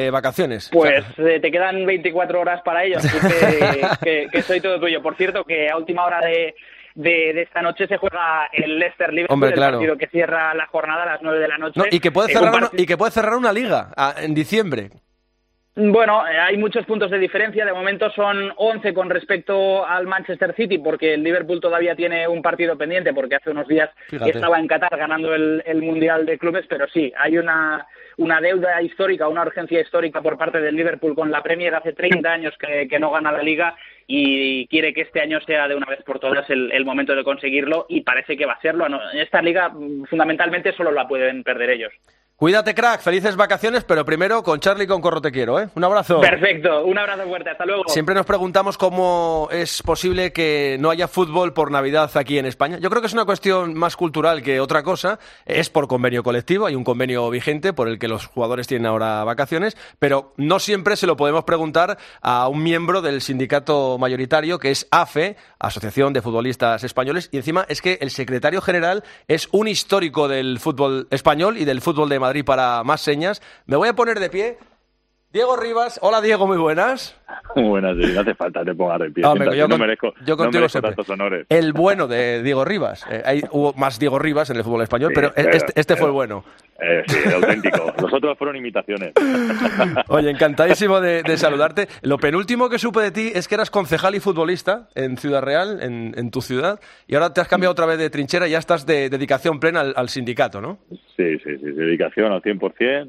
[SPEAKER 5] vacaciones?
[SPEAKER 16] Pues te quedan 24 horas para ello, así que soy todo tuyo. Por cierto, que a última hora de esta noche se juega el Leicester-Liverpool, el partido que cierra la jornada a las 9 de la noche.
[SPEAKER 5] No, y que puede cerrar una liga en diciembre.
[SPEAKER 16] Bueno, hay muchos puntos de diferencia. De momento son 11 con respecto al Manchester City, porque el Liverpool todavía tiene un partido pendiente, porque hace unos días estaba en Qatar ganando el Mundial de Clubes, pero sí, hay una deuda histórica, una urgencia histórica por parte del Liverpool con la Premier. Hace 30 años que no gana la Liga y quiere que este año sea de una vez por todas el momento de conseguirlo, y parece que va a serlo. En esta Liga, fundamentalmente, solo la pueden perder ellos.
[SPEAKER 5] Cuídate, crack, felices vacaciones, pero primero con Charlie y con Corro te quiero, ¿eh? Un abrazo.
[SPEAKER 16] Perfecto, un abrazo fuerte, hasta luego.
[SPEAKER 5] Siempre nos preguntamos cómo es posible que no haya fútbol por Navidad aquí en España. Yo creo que es una cuestión más cultural que otra cosa. Es por convenio colectivo, hay un convenio vigente por el que los jugadores tienen ahora vacaciones, pero no siempre se lo podemos preguntar a un miembro del sindicato mayoritario, que es AFE, Asociación de Futbolistas Españoles, y encima es que el secretario general es un histórico del fútbol español y del fútbol de Madrid para más señas. Me voy a poner de pie. Diego Rivas. Hola, Diego, muy buenas.
[SPEAKER 3] Muy buenas, no hace falta te pongas de pie.
[SPEAKER 5] Yo contigo siempre.
[SPEAKER 3] Tantos honores.
[SPEAKER 5] El bueno de Diego Rivas. Hubo más Diego Rivas en el fútbol español, pero este fue el bueno.
[SPEAKER 3] Sí, el auténtico. Los otros fueron imitaciones.
[SPEAKER 5] Oye, encantadísimo de saludarte. Lo penúltimo que supe de ti es que eras concejal y futbolista en Ciudad Real, en tu ciudad, y ahora te has cambiado otra vez de trinchera y ya estás de dedicación plena al sindicato, ¿no?
[SPEAKER 3] Sí, dedicación al 100%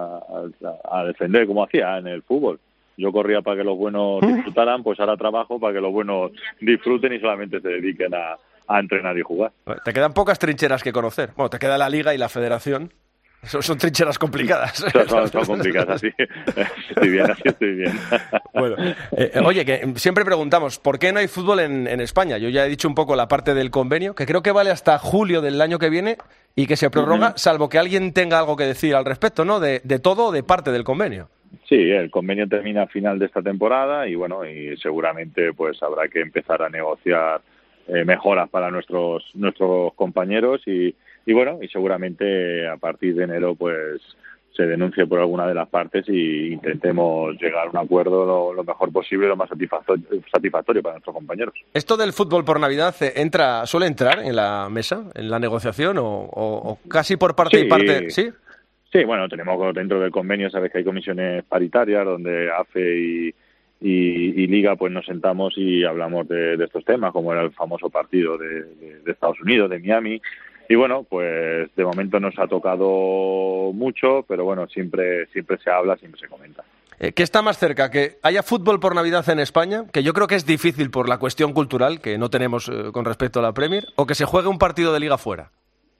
[SPEAKER 3] a defender como hacía en el fútbol. Yo corría para que los buenos disfrutaran, pues ahora trabajo para que los buenos disfruten y solamente se dediquen a entrenar y jugar.
[SPEAKER 5] Te quedan pocas trincheras que conocer. Bueno, te queda la Liga y la Federación. Son trincheras complicadas.
[SPEAKER 3] Son complicadas, así. Estoy bien.
[SPEAKER 5] Bueno, oye, que siempre preguntamos, ¿por qué no hay fútbol en España? Yo ya he dicho un poco la parte del convenio, que creo que vale hasta julio del año que viene y que se prorroga, salvo que alguien tenga algo que decir al respecto, ¿no? De todo o de parte del convenio.
[SPEAKER 3] Sí, el convenio termina a final de esta temporada y bueno, y seguramente pues habrá que empezar a negociar mejoras para nuestros compañeros y bueno, y seguramente a partir de enero pues se denuncie por alguna de las partes y intentemos llegar a un acuerdo lo mejor posible, lo más satisfactorio para nuestros compañeros.
[SPEAKER 5] ¿Esto del fútbol por Navidad suele entrar en la mesa, en la negociación o casi por parte y parte? ¿Sí?
[SPEAKER 3] Sí, bueno, tenemos dentro del convenio, sabes que hay comisiones paritarias donde AFE y Liga pues nos sentamos y hablamos de estos temas, como era el famoso partido de Estados Unidos, de Miami. Y bueno, pues de momento nos ha tocado mucho, pero bueno, siempre se habla, siempre se comenta.
[SPEAKER 5] ¿Qué está más cerca? ¿Que haya fútbol por Navidad en España? Que yo creo que es difícil por la cuestión cultural que no tenemos con respecto a la Premier. ¿O que se juegue un partido de Liga fuera?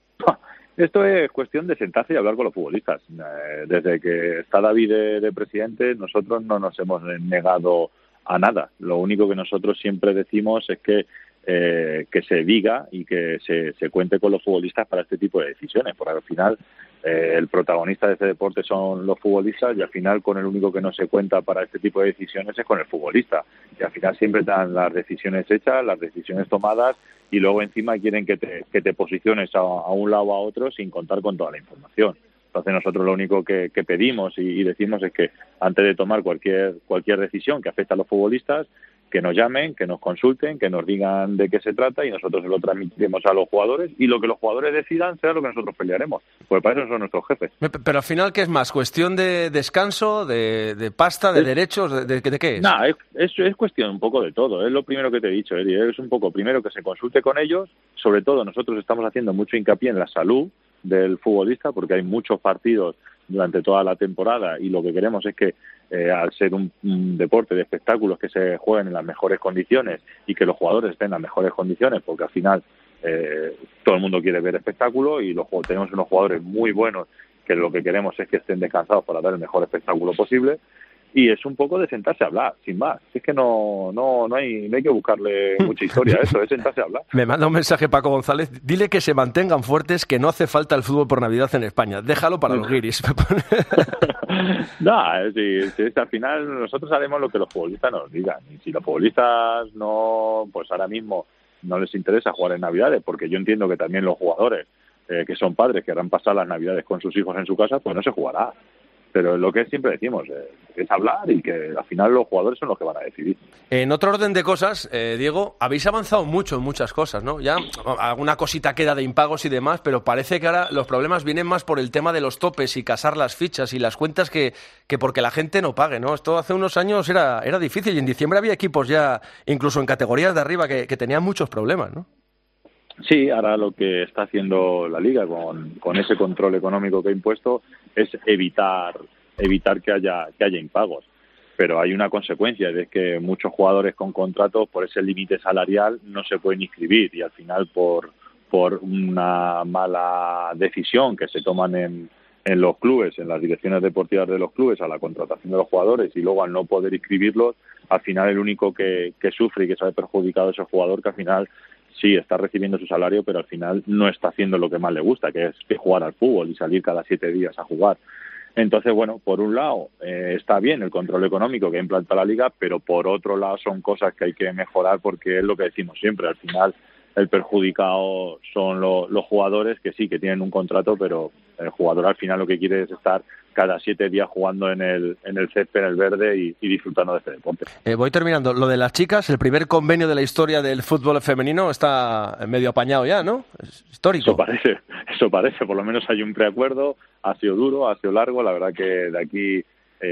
[SPEAKER 3] Esto es cuestión de sentarse y hablar con los futbolistas. Desde que está David de presidente, nosotros no nos hemos negado a nada. Lo único que nosotros siempre decimos es que se diga y que se cuente con los futbolistas para este tipo de decisiones, porque al final el protagonista de este deporte son los futbolistas y al final con el único que no se cuenta para este tipo de decisiones es con el futbolista. Y al final siempre están las decisiones hechas, las decisiones tomadas y luego encima quieren que te posiciones a un lado o a otro sin contar con toda la información. Entonces nosotros lo único que pedimos y decimos es que antes de tomar cualquier decisión que afecte a los futbolistas, que nos llamen, que nos consulten, que nos digan de qué se trata y nosotros se lo transmitiremos a los jugadores y lo que los jugadores decidan será lo que nosotros pelearemos, porque para eso son nuestros jefes.
[SPEAKER 5] Pero al final, ¿qué es más? ¿Cuestión de descanso, de pasta, de derechos? ¿De qué es?
[SPEAKER 3] No, es cuestión un poco de todo, es lo primero que te he dicho, Eri, es un poco primero que se consulte con ellos, sobre todo nosotros estamos haciendo mucho hincapié en la salud del futbolista porque hay muchos partidos durante toda la temporada y lo que queremos es que al ser un deporte de espectáculos que se jueguen en las mejores condiciones y que los jugadores estén en las mejores condiciones porque al final todo el mundo quiere ver espectáculo y tenemos unos jugadores muy buenos que lo que queremos es que estén descansados para dar el mejor espectáculo posible y es un poco de sentarse a hablar, sin más. Es que no hay que buscarle mucha historia a eso, es sentarse a hablar.
[SPEAKER 5] Me manda un mensaje Paco González, dile que se mantengan fuertes, que no hace falta el fútbol por Navidad en España, déjalo para los guiris.
[SPEAKER 3] No, al final nosotros haremos lo que los futbolistas nos digan y si los futbolistas no, pues ahora mismo no les interesa jugar en Navidades, porque yo entiendo que también los jugadores que son padres querrán pasar las Navidades con sus hijos en su casa, pues no se jugará. Pero lo que siempre decimos es hablar y que al final los jugadores son los que van a decidir.
[SPEAKER 5] En otro orden de cosas, Diego, habéis avanzado mucho en muchas cosas, ¿no? Ya alguna cosita queda de impagos y demás, pero parece que ahora los problemas vienen más por el tema de los topes y casar las fichas y las cuentas que porque la gente no pague, ¿no? Esto hace unos años era difícil y en diciembre había equipos ya, incluso en categorías de arriba, que tenían muchos problemas, ¿no?
[SPEAKER 3] Sí, ahora lo que está haciendo la Liga con ese control económico que ha impuesto es evitar que haya impagos. Pero hay una consecuencia, es que muchos jugadores con contratos por ese límite salarial no se pueden inscribir y al final por una mala decisión que se toman en los clubes, en las direcciones deportivas de los clubes a la contratación de los jugadores y luego al no poder inscribirlos, al final el único que sufre y que se ve perjudicado es el jugador, que al final sí está recibiendo su salario, pero al final no está haciendo lo que más le gusta, que es jugar al fútbol y salir cada 7 días a jugar. Entonces, bueno, por un lado está bien el control económico que ha implantado la Liga, pero por otro lado son cosas que hay que mejorar, porque es lo que decimos siempre, al final el perjudicado son los jugadores, que sí, que tienen un contrato, pero el jugador al final lo que quiere es estar cada 7 días jugando en el césped, en el verde y disfrutando de este deporte.
[SPEAKER 5] Voy terminando. Lo de las chicas, el primer convenio de la historia del fútbol femenino está medio apañado ya, ¿no? Es histórico.
[SPEAKER 3] Eso parece. Por lo menos hay un preacuerdo. Ha sido duro, ha sido largo. La verdad que de aquí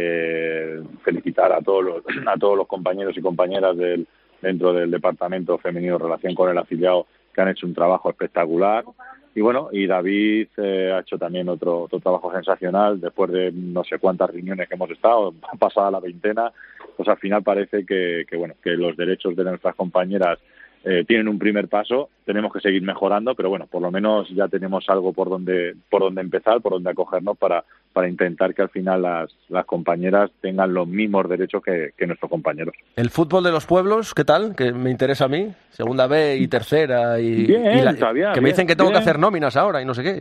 [SPEAKER 3] felicitar a todos los compañeros y compañeras dentro del departamento femenino en relación con el afiliado, que han hecho un trabajo espectacular. Y bueno, y David ha hecho también otro trabajo sensacional. Después de no sé cuántas reuniones que hemos estado, pasada la 20ª, pues al final parece que los derechos de nuestras compañeras tienen un primer paso. Tenemos que seguir mejorando, pero bueno, por lo menos ya tenemos algo por donde empezar, por donde acogernos para intentar que al final las compañeras tengan los mismos derechos que nuestros compañeros.
[SPEAKER 5] ¿El fútbol de los pueblos, qué tal? Que me interesa a mí. Segunda B y tercera que me dicen que tengo que hacer nóminas ahora y no sé qué.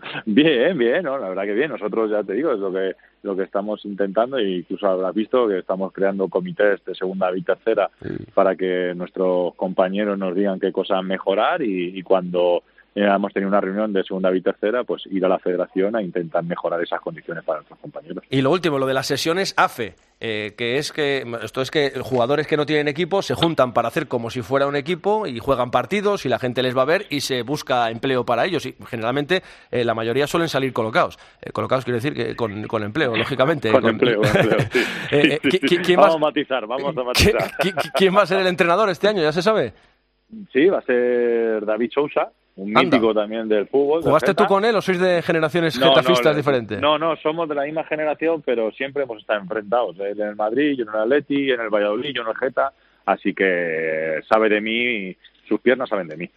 [SPEAKER 3] Bien, ¿no? La verdad que bien. Nosotros, ya te digo, es lo que estamos intentando, e incluso habrás visto que estamos creando comités de segunda B y tercera para que nuestros compañeros nos digan qué cosas mejorar y cuando hemos tenido una reunión de segunda B y tercera, pues ir a la federación a intentar mejorar esas condiciones para nuestros compañeros.
[SPEAKER 5] Y lo último, lo de las sesiones AFE, que es que jugadores que no tienen equipo se juntan para hacer como si fuera un equipo y juegan partidos y la gente les va a ver y se busca empleo para ellos, y generalmente la mayoría suelen salir colocados. Colocados quiere decir que con empleo, lógicamente.
[SPEAKER 3] Con empleo, sí. Vamos a matizar.
[SPEAKER 5] ¿Quién va a ser el entrenador este año? ¿Ya se sabe?
[SPEAKER 3] Sí, va a ser David Sousa, un mítico también del fútbol.
[SPEAKER 5] ¿Jugaste tú con él o sois de generaciones getafistas diferentes?
[SPEAKER 3] No, somos de la misma generación, pero siempre hemos estado enfrentados. Él en el Madrid, yo en el Atleti, en el Valladolid, yo en el Geta, así que sabe de mí y sus piernas saben de mí.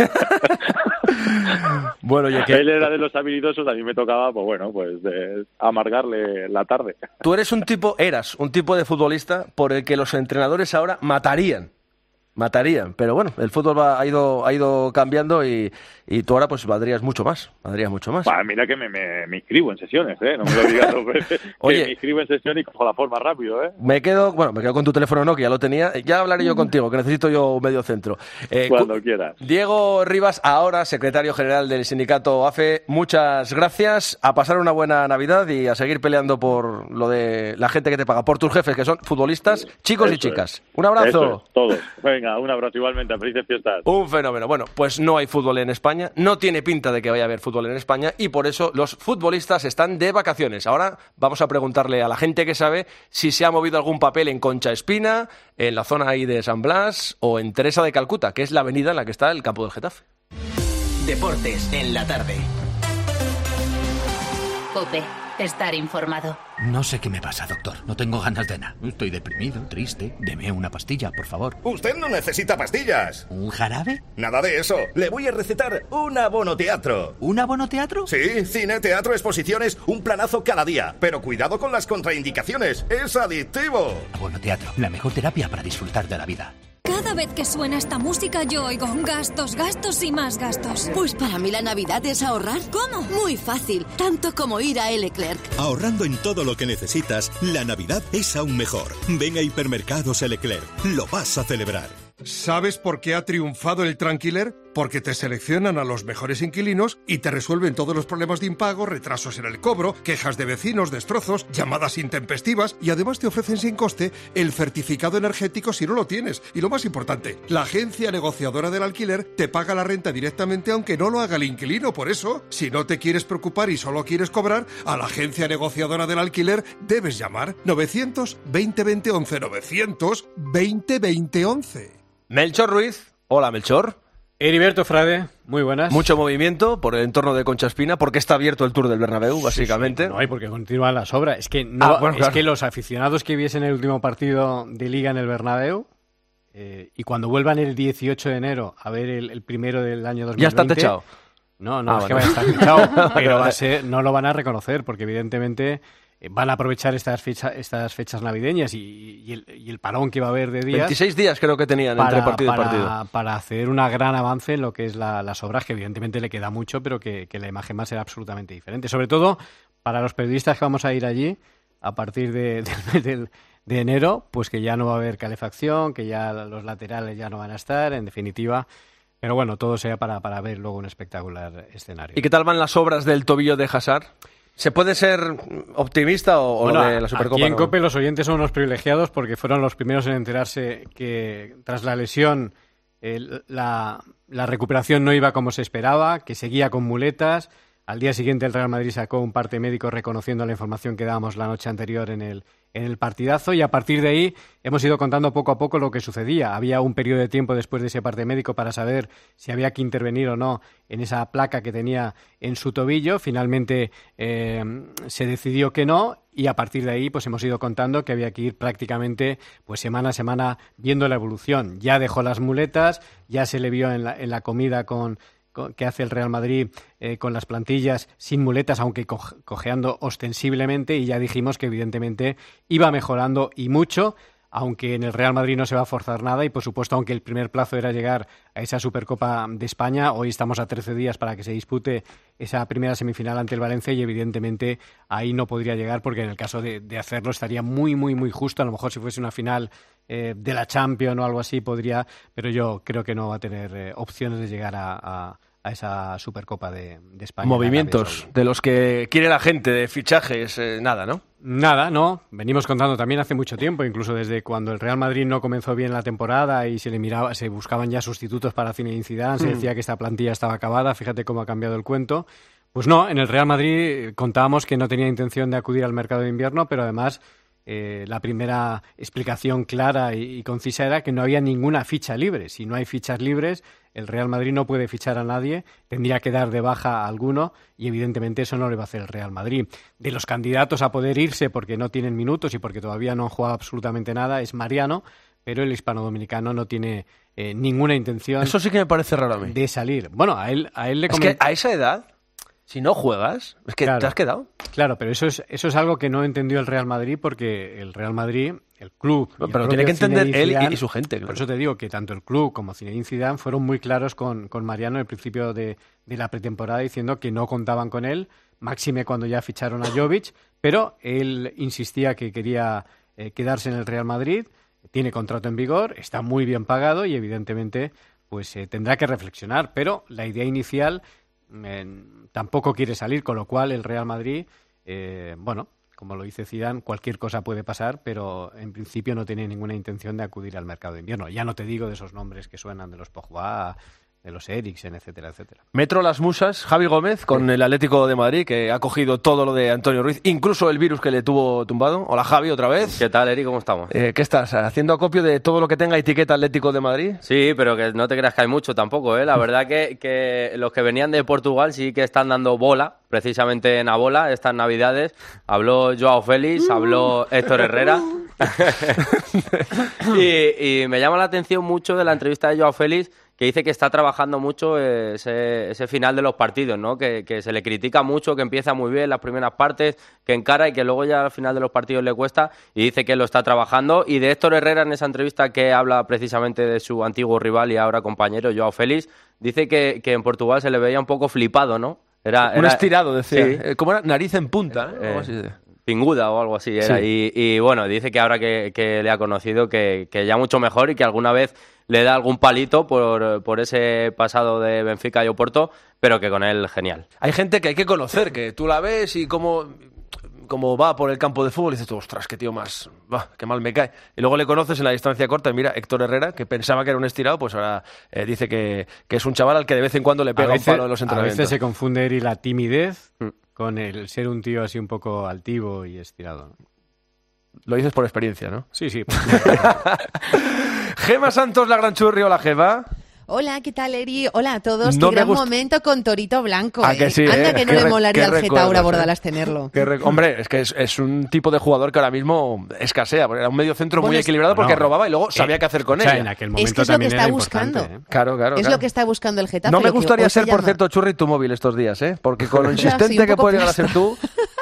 [SPEAKER 5] Bueno,
[SPEAKER 3] él era de los habilidosos, a mí me tocaba, amargarle la tarde.
[SPEAKER 5] Tú eras un tipo de futbolista por el que los entrenadores ahora matarían, pero bueno, el fútbol ha ido cambiando y tú ahora pues valdrías mucho más.
[SPEAKER 3] Mira que me inscribo en sesiones, no me lo digas dos veces. Oye, me inscribo en sesiones y cojo la forma rápido, Me quedo
[SPEAKER 5] con tu teléfono Nokia, lo tenía. Ya hablaré yo contigo, que necesito yo un medio centro.
[SPEAKER 3] Cuando quieras.
[SPEAKER 5] Diego Rivas, ahora secretario general del sindicato AFE, muchas gracias, a pasar una buena Navidad y a seguir peleando por lo de la gente que te paga, por tus jefes que son futbolistas, chicos y chicas. Un abrazo.
[SPEAKER 3] Eso es, todos. Venga, un abrazo igualmente, felices fiestas.
[SPEAKER 5] Un fenómeno. Bueno, pues no hay fútbol en España, no tiene pinta de que vaya a haber fútbol en España y por eso los futbolistas están de vacaciones. Ahora vamos a preguntarle a la gente que sabe si se ha movido algún papel en Concha Espina, en la zona ahí de San Blas o en Teresa de Calcuta, que es la avenida en la que está el campo del Getafe.
[SPEAKER 2] Deportes en la tarde. COPE. Estar informado.
[SPEAKER 10] No sé qué me pasa, doctor. No tengo ganas de nada. Estoy deprimido, triste. Deme una pastilla, por favor.
[SPEAKER 15] Usted no necesita pastillas.
[SPEAKER 10] ¿Un jarabe?
[SPEAKER 15] Nada de eso. Le voy a recetar un abonoteatro.
[SPEAKER 10] ¿Un abonoteatro?
[SPEAKER 15] Sí, cine, teatro, exposiciones, un planazo cada día. Pero cuidado con las contraindicaciones. Es adictivo.
[SPEAKER 10] Abonoteatro, la mejor terapia para disfrutar de la vida.
[SPEAKER 6] Cada vez que suena esta música yo oigo gastos, gastos y más gastos.
[SPEAKER 13] Pues para mí la Navidad es ahorrar.
[SPEAKER 6] ¿Cómo?
[SPEAKER 13] Muy fácil, tanto como ir a Leclerc.
[SPEAKER 18] Ahorrando en todo lo que necesitas, la Navidad es aún mejor. Ven a Hipermercados Leclerc, lo vas a celebrar.
[SPEAKER 9] ¿Sabes por qué ha triunfado el Tranquiler? Porque te seleccionan a los mejores inquilinos y te resuelven todos los problemas de impago, retrasos en el cobro, quejas de vecinos, destrozos, llamadas intempestivas y además te ofrecen sin coste el certificado energético si no lo tienes. Y lo más importante, la agencia negociadora del alquiler te paga la renta directamente aunque no lo haga el inquilino. Por eso, si no te quieres preocupar y solo quieres cobrar, a la agencia negociadora del alquiler debes llamar 900-2020-11, 900-2020-11.
[SPEAKER 5] Melchor Ruiz. Hola, Melchor.
[SPEAKER 11] Heriberto Frade, muy buenas.
[SPEAKER 5] Mucho movimiento por el entorno de Concha Espina, porque está abierto el Tour del Bernabéu, básicamente.
[SPEAKER 11] Sí, no, y porque continúan las obras. Es que claro. Que los aficionados que viesen el último partido de Liga en el Bernabéu y cuando vuelvan el 18 de enero a ver el primero del año 2020...
[SPEAKER 5] ¿Ya está techado?
[SPEAKER 11] No, es que vaya a estar techado, pero no lo van a reconocer, porque evidentemente... van a aprovechar estas fechas navideñas y el parón que va a haber de días.
[SPEAKER 5] 26 días creo que tenían entre partido y partido.
[SPEAKER 11] Para hacer un gran avance en lo que es las obras, que evidentemente le queda mucho, pero que la imagen va a ser absolutamente diferente. Sobre todo para los periodistas que vamos a ir allí a partir de enero, pues que ya no va a haber calefacción, que ya los laterales ya no van a estar, en definitiva. Pero bueno, todo sea para ver luego un espectacular escenario.
[SPEAKER 5] ¿Y qué tal van las obras del tobillo de Hazard? ¿Se puede ser optimista o bueno, de la Supercopa?
[SPEAKER 11] Aquí en COPE los oyentes son unos privilegiados porque fueron los primeros en enterarse que tras la lesión la recuperación no iba como se esperaba, que seguía con muletas. Al día siguiente el Real Madrid sacó un parte médico reconociendo la información que dábamos la noche anterior en el partidazo, y a partir de ahí hemos ido contando poco a poco lo que sucedía. Había un periodo de tiempo después de ese parte médico para saber si había que intervenir o no en esa placa que tenía en su tobillo. Finalmente se decidió que no, y a partir de ahí pues hemos ido contando que había que ir prácticamente pues semana a semana viendo la evolución. Ya dejó las muletas, ya se le vio en la comida que hace el Real Madrid con las plantillas sin muletas, aunque cojeando ostensiblemente, y ya dijimos que evidentemente iba mejorando y mucho, aunque en el Real Madrid no se va a forzar nada y por supuesto aunque el primer plazo era llegar a esa Supercopa de España, hoy estamos a 13 días para que se dispute esa primera semifinal ante el Valencia y evidentemente ahí no podría llegar porque en el caso de hacerlo estaría muy muy muy justo. A lo mejor si fuese una final de la Champions o algo así podría, pero yo creo que no va a tener opciones de llegar a esa Supercopa de España.
[SPEAKER 5] Movimientos de los que quiere la gente, de fichajes, nada, ¿no?
[SPEAKER 11] Nada, no. Venimos contando también hace mucho tiempo, incluso desde cuando el Real Madrid no comenzó bien la temporada y se buscaban ya sustitutos para Zinedine Zidane, se decía que esta plantilla estaba acabada, fíjate cómo ha cambiado el cuento. Pues no, en el Real Madrid contábamos que no tenía intención de acudir al mercado de invierno, pero además la primera explicación clara y concisa era que no había ninguna ficha libre. Si no hay fichas libres, el Real Madrid no puede fichar a nadie, tendría que dar de baja a alguno y evidentemente eso no le va a hacer el Real Madrid. De los candidatos a poder irse porque no tienen minutos y porque todavía no han jugado absolutamente nada es Mariano, pero el hispano-dominicano no tiene ninguna intención.
[SPEAKER 5] Eso sí que me parece raro a mí.
[SPEAKER 11] De salir. Bueno, a él le
[SPEAKER 5] Es que a esa edad, si no juegas, es que claro, te has quedado.
[SPEAKER 11] Claro, pero eso es algo que no entendió el Real Madrid porque el Real Madrid, el club...
[SPEAKER 5] Pero lo tiene que entender él y su gente. Claro.
[SPEAKER 11] Por eso te digo que tanto el club como Zinedine Zidane fueron muy claros con Mariano al principio de la pretemporada diciendo que no contaban con él, máxime cuando ya ficharon a Jovic, pero él insistía que quería quedarse en el Real Madrid, tiene contrato en vigor, está muy bien pagado y evidentemente pues tendrá que reflexionar, pero la idea inicial... tampoco quiere salir, con lo cual el Real Madrid, bueno, como lo dice Zidane, cualquier cosa puede pasar, pero en principio no tiene ninguna intención de acudir al mercado de invierno. Ya no te digo de esos nombres que suenan de los Pogba, de los Eriksen, etcétera, etcétera.
[SPEAKER 5] Metro Las Musas, Javi Gómez con el Atlético de Madrid, que ha cogido todo lo de Antonio Ruiz, incluso el virus que le tuvo tumbado. Hola Javi, otra vez.
[SPEAKER 1] ¿Qué tal, Eri? ¿Cómo estamos?
[SPEAKER 5] ¿Qué estás? ¿Haciendo acopio de todo lo que tenga etiqueta Atlético de Madrid?
[SPEAKER 1] Sí, pero que no te creas que hay mucho tampoco, ¿eh? La verdad que los que venían de Portugal sí que están dando bola, precisamente en Abola, estas Navidades. Habló Joao Félix, habló Héctor Herrera. y me llama la atención mucho de la entrevista de Joao Félix, que dice que está trabajando mucho ese final de los partidos, ¿no? Que se le critica mucho, que empieza muy bien las primeras partes, que encara y que luego ya al final de los partidos le cuesta, y dice que lo está trabajando. Y de Héctor Herrera, en esa entrevista que habla precisamente de su antiguo rival y ahora compañero, Joao Félix, dice que en Portugal se le veía un poco flipado, ¿no? Era
[SPEAKER 5] estirado, decía.
[SPEAKER 1] Sí.
[SPEAKER 5] Como era nariz en punta, algo así.
[SPEAKER 1] Pinguda o algo así era. Sí. Y bueno, dice que ahora que le ha conocido que ya mucho mejor y que alguna vez le da algún palito por ese pasado de Benfica y Oporto, pero que con él genial.
[SPEAKER 5] Hay gente que hay que conocer, que tú la ves y cómo va por el campo de fútbol y dices tú, ostras, qué tío más, qué mal me cae. Y luego le conoces en la distancia corta y mira, Héctor Herrera, que pensaba que era un estirado, pues ahora dice que es un chaval al que de vez en cuando le pega un palo en los entrenamientos.
[SPEAKER 11] A veces se confunde, Eri, la timidez con el ser un tío así un poco altivo y estirado, ¿no?
[SPEAKER 5] Lo dices por experiencia, ¿no?
[SPEAKER 11] Sí.
[SPEAKER 5] Gema Santos, la gran churri. Hola, Gema.
[SPEAKER 18] Hola, ¿qué tal, Eri? Hola a todos.
[SPEAKER 5] No
[SPEAKER 18] Qué gran momento con Torito Blanco.
[SPEAKER 5] Que sí,
[SPEAKER 18] Anda que no le molaría al Getaura Bordalas tenerlo.
[SPEAKER 5] Hombre, es que es un tipo de jugador que ahora mismo escasea. Era un medio centro muy equilibrado porque robaba y luego sabía qué hacer con él.
[SPEAKER 11] En aquel momento
[SPEAKER 18] es que es lo que está buscando.
[SPEAKER 5] Claro.
[SPEAKER 18] Es lo que está buscando el Getafe.
[SPEAKER 5] No me gustaría ser, por cierto, churri, tu móvil estos días, ¿eh? Porque con lo insistente que puedes llegar a ser tú...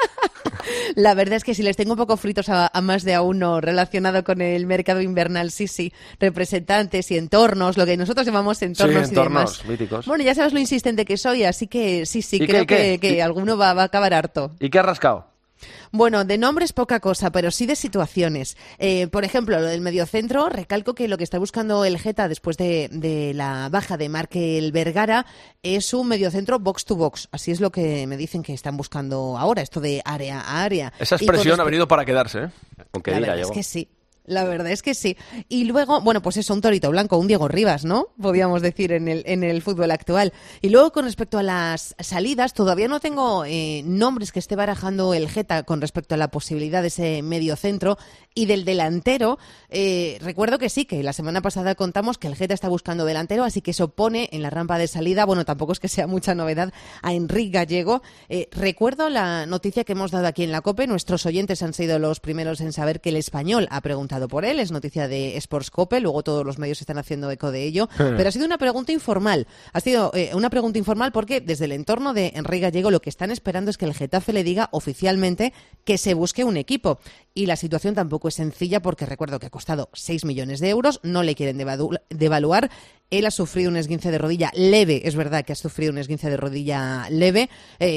[SPEAKER 18] La verdad es que si les tengo un poco fritos a más de a uno relacionado con el mercado invernal, sí, representantes y entornos, lo que nosotros llamamos entornos y demás.
[SPEAKER 5] Míticos.
[SPEAKER 18] Bueno, ya sabes lo insistente que soy, así que sí, creo que alguno va a acabar harto.
[SPEAKER 5] ¿Y qué has rascado?
[SPEAKER 18] Bueno, de nombres poca cosa, pero sí de situaciones. Por ejemplo, lo del mediocentro, recalco que lo que está buscando el Geta después de la baja de Markel Vergara es un mediocentro box to box. Así es lo que me dicen que están buscando ahora, esto de área a área.
[SPEAKER 5] Esa expresión ha venido para quedarse, ¿eh?
[SPEAKER 18] Aunque la verdad es que sí. La verdad es que sí. Y luego, bueno, pues eso, un Torito Blanco, un Diego Rivas, ¿no? Podríamos decir en el fútbol actual. Y luego, con respecto a las salidas, todavía no tengo nombres que esté barajando el Geta con respecto a la posibilidad de ese medio centro. Y del delantero, recuerdo que sí, que la semana pasada contamos que el Geta está buscando delantero, así que eso pone en la rampa de salida, bueno, tampoco es que sea mucha novedad, a Enric Gallego. Recuerdo la noticia que hemos dado aquí en la COPE, nuestros oyentes han sido los primeros en saber que el Español ha preguntado por él, es noticia de Sports Cope, luego todos los medios están haciendo eco de ello, pero ha sido una pregunta informal. Ha sido una pregunta informal porque desde el entorno de Enric Gallego lo que están esperando es que el Getafe le diga oficialmente que se busque un equipo. Y la situación tampoco es sencilla porque recuerdo que ha costado 6 millones de euros, no le quieren devaluar. Él ha sufrido un esguince de rodilla leve, es verdad que ha sufrido un esguince de rodilla leve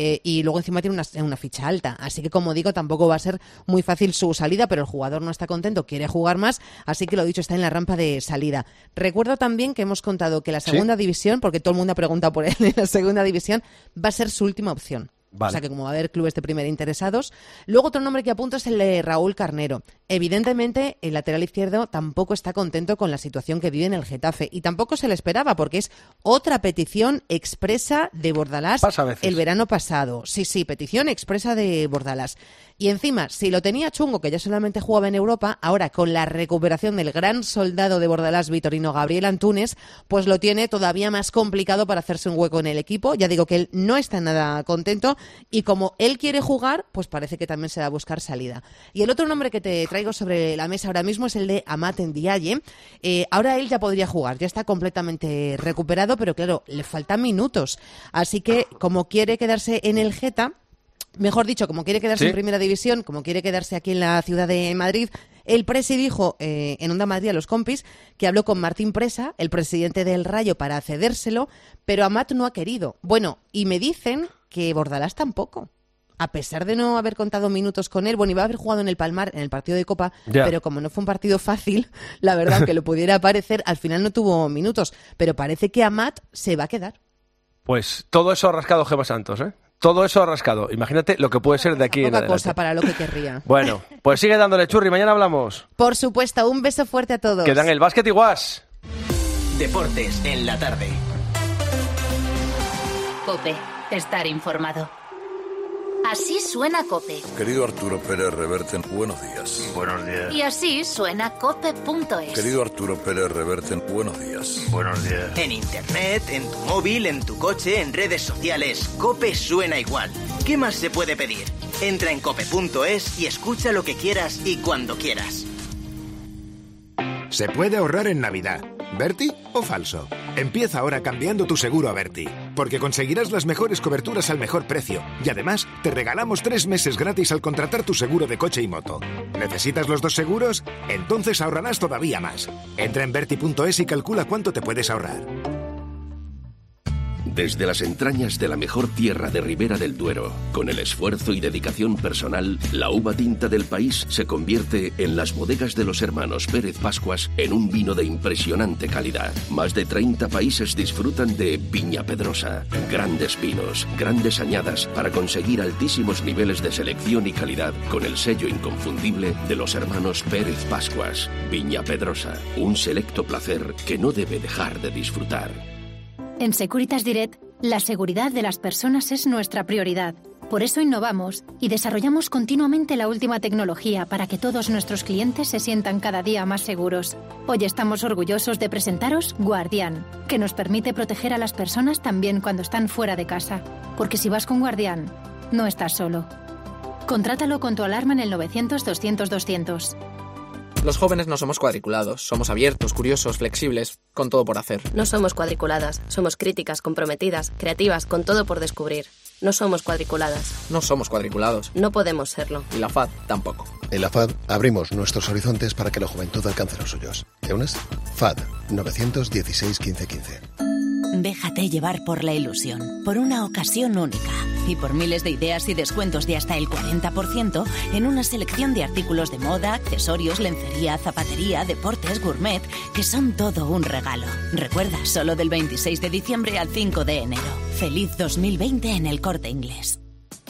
[SPEAKER 18] y luego encima tiene una ficha alta. Así que, como digo, tampoco va a ser muy fácil su salida, pero el jugador no está contento, quiere jugar más, así que lo dicho, está en la rampa de salida. Recuerdo también que hemos contado que la segunda división, porque todo el mundo ha preguntado por él, la segunda división va a ser su última opción. Vale. O sea que como va a haber clubes de primera interesados. Luego otro nombre que apunto es el de Raúl Carnero. Evidentemente el lateral izquierdo tampoco está contento con la situación que vive en el Getafe y tampoco se le esperaba porque es otra petición expresa de Bordalás el verano pasado. Sí, petición expresa de Bordalás. Y encima, si lo tenía chungo, que ya solamente jugaba en Europa, ahora con la recuperación del gran soldado de Bordalás, Vitorino Gabriel Antúnez, pues lo tiene todavía más complicado para hacerse un hueco en el equipo. Ya digo que él no está nada contento y como él quiere jugar, pues parece que también se va a buscar salida. Y el otro nombre que te traigo sobre la mesa ahora mismo es el de Amat Ndiaye. Ahora él ya podría jugar, ya está completamente recuperado, pero claro, le faltan minutos. Así que como quiere quedarse en el Geta, mejor dicho, como quiere quedarse en Primera División, como quiere quedarse aquí en la ciudad de Madrid, el Presi dijo en Onda Madrid a los compis que habló con Martín Presa, el presidente del Rayo, para cedérselo, pero Amat no ha querido. Bueno, y me dicen que Bordalás tampoco. A pesar de no haber contado minutos con él, bueno, iba a haber jugado en el Palmar, en el partido de Copa, pero como no fue un partido fácil, la verdad, aunque lo pudiera parecer, al final no tuvo minutos. Pero parece que Amat se va a quedar.
[SPEAKER 5] Pues todo eso ha rascado Gema Santos, ¿eh? Todo eso ha rascado. Imagínate lo que puede ser de aquí en adelante.
[SPEAKER 18] Poca cosa para lo que querría.
[SPEAKER 5] Bueno, pues sigue dándole, churri. Mañana hablamos.
[SPEAKER 18] Por supuesto, un beso fuerte a todos.
[SPEAKER 5] Quedan el básquet y guas.
[SPEAKER 19] Deportes en la tarde.
[SPEAKER 2] COPE. Estar informado. Así suena COPE.
[SPEAKER 20] Querido Arturo Pérez Reverte, buenos días.
[SPEAKER 19] Buenos días.
[SPEAKER 2] Y así suena COPE.es.
[SPEAKER 20] Querido Arturo Pérez Reverte, buenos días.
[SPEAKER 19] Buenos días.
[SPEAKER 21] En internet, en tu móvil, en tu coche, en redes sociales, COPE suena igual. ¿Qué más se puede pedir? Entra en COPE.es y escucha lo que quieras y cuando quieras.
[SPEAKER 22] Se puede ahorrar en Navidad. ¿Berti o falso? Empieza ahora cambiando tu seguro a Berti, porque conseguirás las mejores coberturas al mejor precio y además te regalamos 3 meses gratis al contratar tu seguro de coche y moto. ¿Necesitas los 2 seguros? Entonces ahorrarás todavía más. Entra en Berti.es y calcula cuánto te puedes ahorrar.
[SPEAKER 7] Desde las entrañas de la mejor tierra de Ribera del Duero, con el esfuerzo y dedicación personal, la uva tinta del país se convierte en las bodegas de los hermanos Pérez Pascuas en un vino de impresionante calidad. Más de 30 países disfrutan de Viña Pedrosa. Grandes vinos, grandes añadas para conseguir altísimos niveles de selección y calidad con el sello inconfundible de los hermanos Pérez Pascuas. Viña Pedrosa, un selecto placer que no debe dejar de disfrutar.
[SPEAKER 12] En Securitas Direct, la seguridad de las personas es nuestra prioridad. Por eso innovamos y desarrollamos continuamente la última tecnología para que todos nuestros clientes se sientan cada día más seguros. Hoy estamos orgullosos de presentaros Guardián, que nos permite proteger a las personas también cuando están fuera de casa. Porque si vas con Guardián, no estás solo. Contrátalo con tu alarma en el 900-200-200.
[SPEAKER 14] Los jóvenes no somos cuadriculados, somos abiertos, curiosos, flexibles, con todo por hacer.
[SPEAKER 17] No somos cuadriculadas, somos críticas, comprometidas, creativas, con todo por descubrir. No somos cuadriculadas.
[SPEAKER 14] No somos cuadriculados.
[SPEAKER 17] No podemos serlo.
[SPEAKER 14] Y la FAD tampoco.
[SPEAKER 23] En la FAD abrimos nuestros horizontes para que la juventud alcance los suyos. ¿Te unes? FAD 916 1515.
[SPEAKER 25] Déjate llevar por la ilusión, por una ocasión única y por miles de ideas y descuentos de hasta el 40% en una selección de artículos de moda, accesorios, lencería, zapatería, deportes, gourmet, que son todo un regalo. Recuerda, solo del 26 de diciembre al 5 de enero. Feliz 2020 en El Corte Inglés.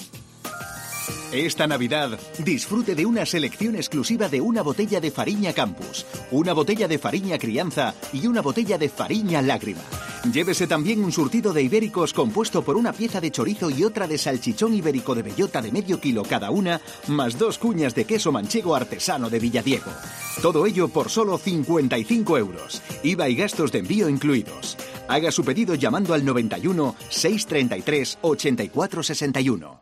[SPEAKER 26] Esta Navidad, disfrute de una selección exclusiva de una botella de Fariña Campus, una botella de Fariña Crianza y una botella de Fariña Lágrima. Llévese también un surtido de ibéricos compuesto por una pieza de chorizo y otra de salchichón ibérico de bellota de medio kilo cada una, más 2 cuñas de queso manchego artesano de Villadiego. Todo ello por solo 55 euros, IVA y gastos de envío incluidos. Haga su pedido llamando al 91 633 84 61.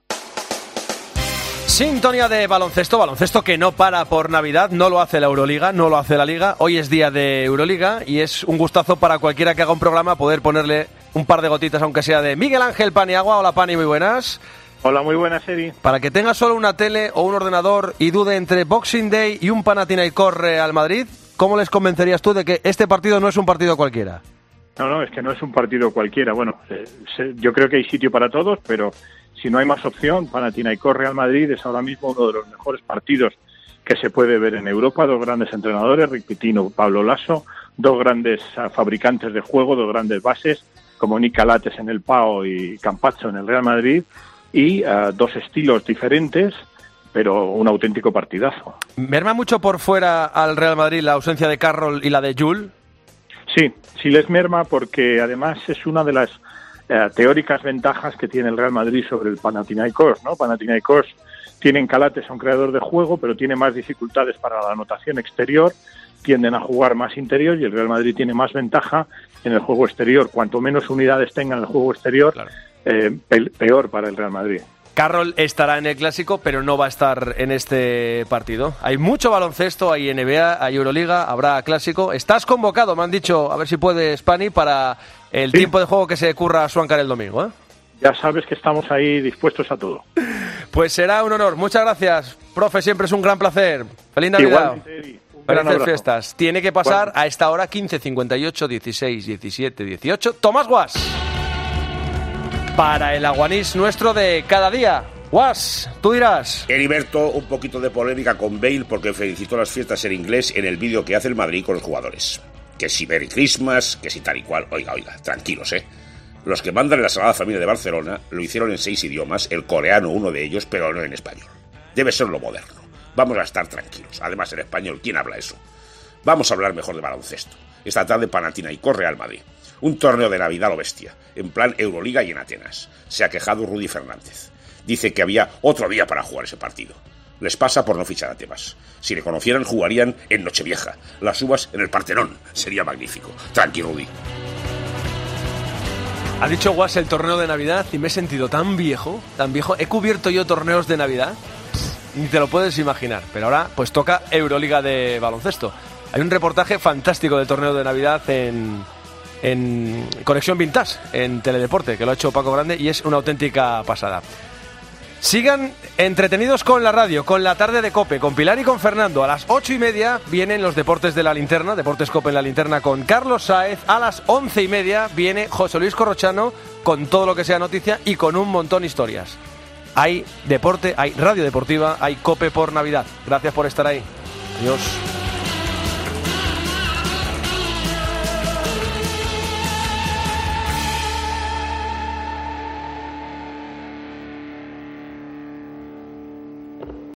[SPEAKER 5] Sintonía de baloncesto que no para por Navidad, no lo hace la Euroliga, no lo hace la Liga. Hoy es día de Euroliga y es un gustazo para cualquiera que haga un programa poder ponerle un par de gotitas, aunque sea de Miguel Ángel Paniagua. Hola Pani, muy buenas.
[SPEAKER 27] Hola, muy buenas, Eri.
[SPEAKER 5] Para que tenga solo una tele o un ordenador y dude entre Boxing Day y un Panathinaikos Real Madrid, ¿cómo les convencerías tú de que este partido no es un partido cualquiera?
[SPEAKER 27] No, es que no es un partido cualquiera. Bueno, yo creo que hay sitio para todos, pero si no hay más opción, Panathinaikos Real Madrid es ahora mismo uno de los mejores partidos que se puede ver en Europa. Dos grandes entrenadores, Rick Pitino, Pablo Lasso, dos grandes fabricantes de juego, dos grandes bases, como Nick Calates en el PAO y Campazzo en el Real Madrid, y dos estilos diferentes, pero un auténtico partidazo.
[SPEAKER 5] ¿Merma mucho por fuera al Real Madrid la ausencia de Carroll y la de Jul?
[SPEAKER 27] Sí les merma, porque además es una de las teóricas ventajas que tiene el Real Madrid sobre el Panathinaikos, ¿no? Panathinaikos tiene en Calates a un creador de juego, pero tiene más dificultades para la anotación exterior, tienden a jugar más interior, y el Real Madrid tiene más ventaja en el juego exterior. Cuanto menos unidades tenga en el juego exterior, claro, peor para el Real Madrid.
[SPEAKER 5] Carroll estará en el Clásico, pero no va a estar en este partido. Hay mucho baloncesto, hay NBA, hay Euroliga, habrá Clásico. Estás convocado, me han dicho, a ver si puedes, Pani, para el tiempo de juego que se curra a Suancar el domingo, ¿eh?
[SPEAKER 27] Ya sabes que estamos ahí dispuestos a todo.
[SPEAKER 5] Pues será un honor. Muchas gracias, profe, siempre es un gran placer. Feliz Navidad. Felices fiestas. Tiene que pasar a esta hora 15, 58, 16, 17, 18. Tomás Guas. Para el aguanís nuestro de cada día. Guas, tú dirás.
[SPEAKER 28] Heriberto, un poquito de polémica con Bale porque felicitó las fiestas en inglés en el vídeo que hace el Madrid con los jugadores. Que si Merry Christmas, que si tal y cual. Oiga, tranquilos, Los que mandan en la Sagrada Familia de Barcelona lo hicieron en 6 idiomas, el coreano uno de ellos, pero no en español. Debe ser lo moderno. Vamos a estar tranquilos. Además, en español, ¿quién habla eso? Vamos a hablar mejor de baloncesto. Esta tarde Panathinaikos Real Madrid. Un torneo de Navidad a lo bestia, en plan Euroliga y en Atenas. Se ha quejado Rudy Fernández. Dice que había otro día para jugar ese partido. Les pasa por no fichar a Tebas. Si le conocieran, jugarían en Nochevieja. Las uvas en el Partenón. Sería magnífico. Tranqui, Rudy.
[SPEAKER 5] Ha dicho Guas el torneo de Navidad y me he sentido tan viejo. He cubierto yo torneos de Navidad. Ni te lo puedes imaginar. Pero ahora pues toca Euroliga de baloncesto. Hay un reportaje fantástico del torneo de Navidad en Conexión Vintage, en Teledeporte, que lo ha hecho Paco Grande y es una auténtica pasada. Sigan entretenidos con la radio, con la tarde de COPE, con Pilar y con Fernando. A las 8:30 vienen los deportes de la linterna, Deportes COPE en la linterna con Carlos Sáez. A las 11:30 viene José Luis Corrochano con todo lo que sea noticia y con un montón de historias. Hay deporte, hay radio deportiva, hay COPE por Navidad. Gracias por estar ahí. Adiós.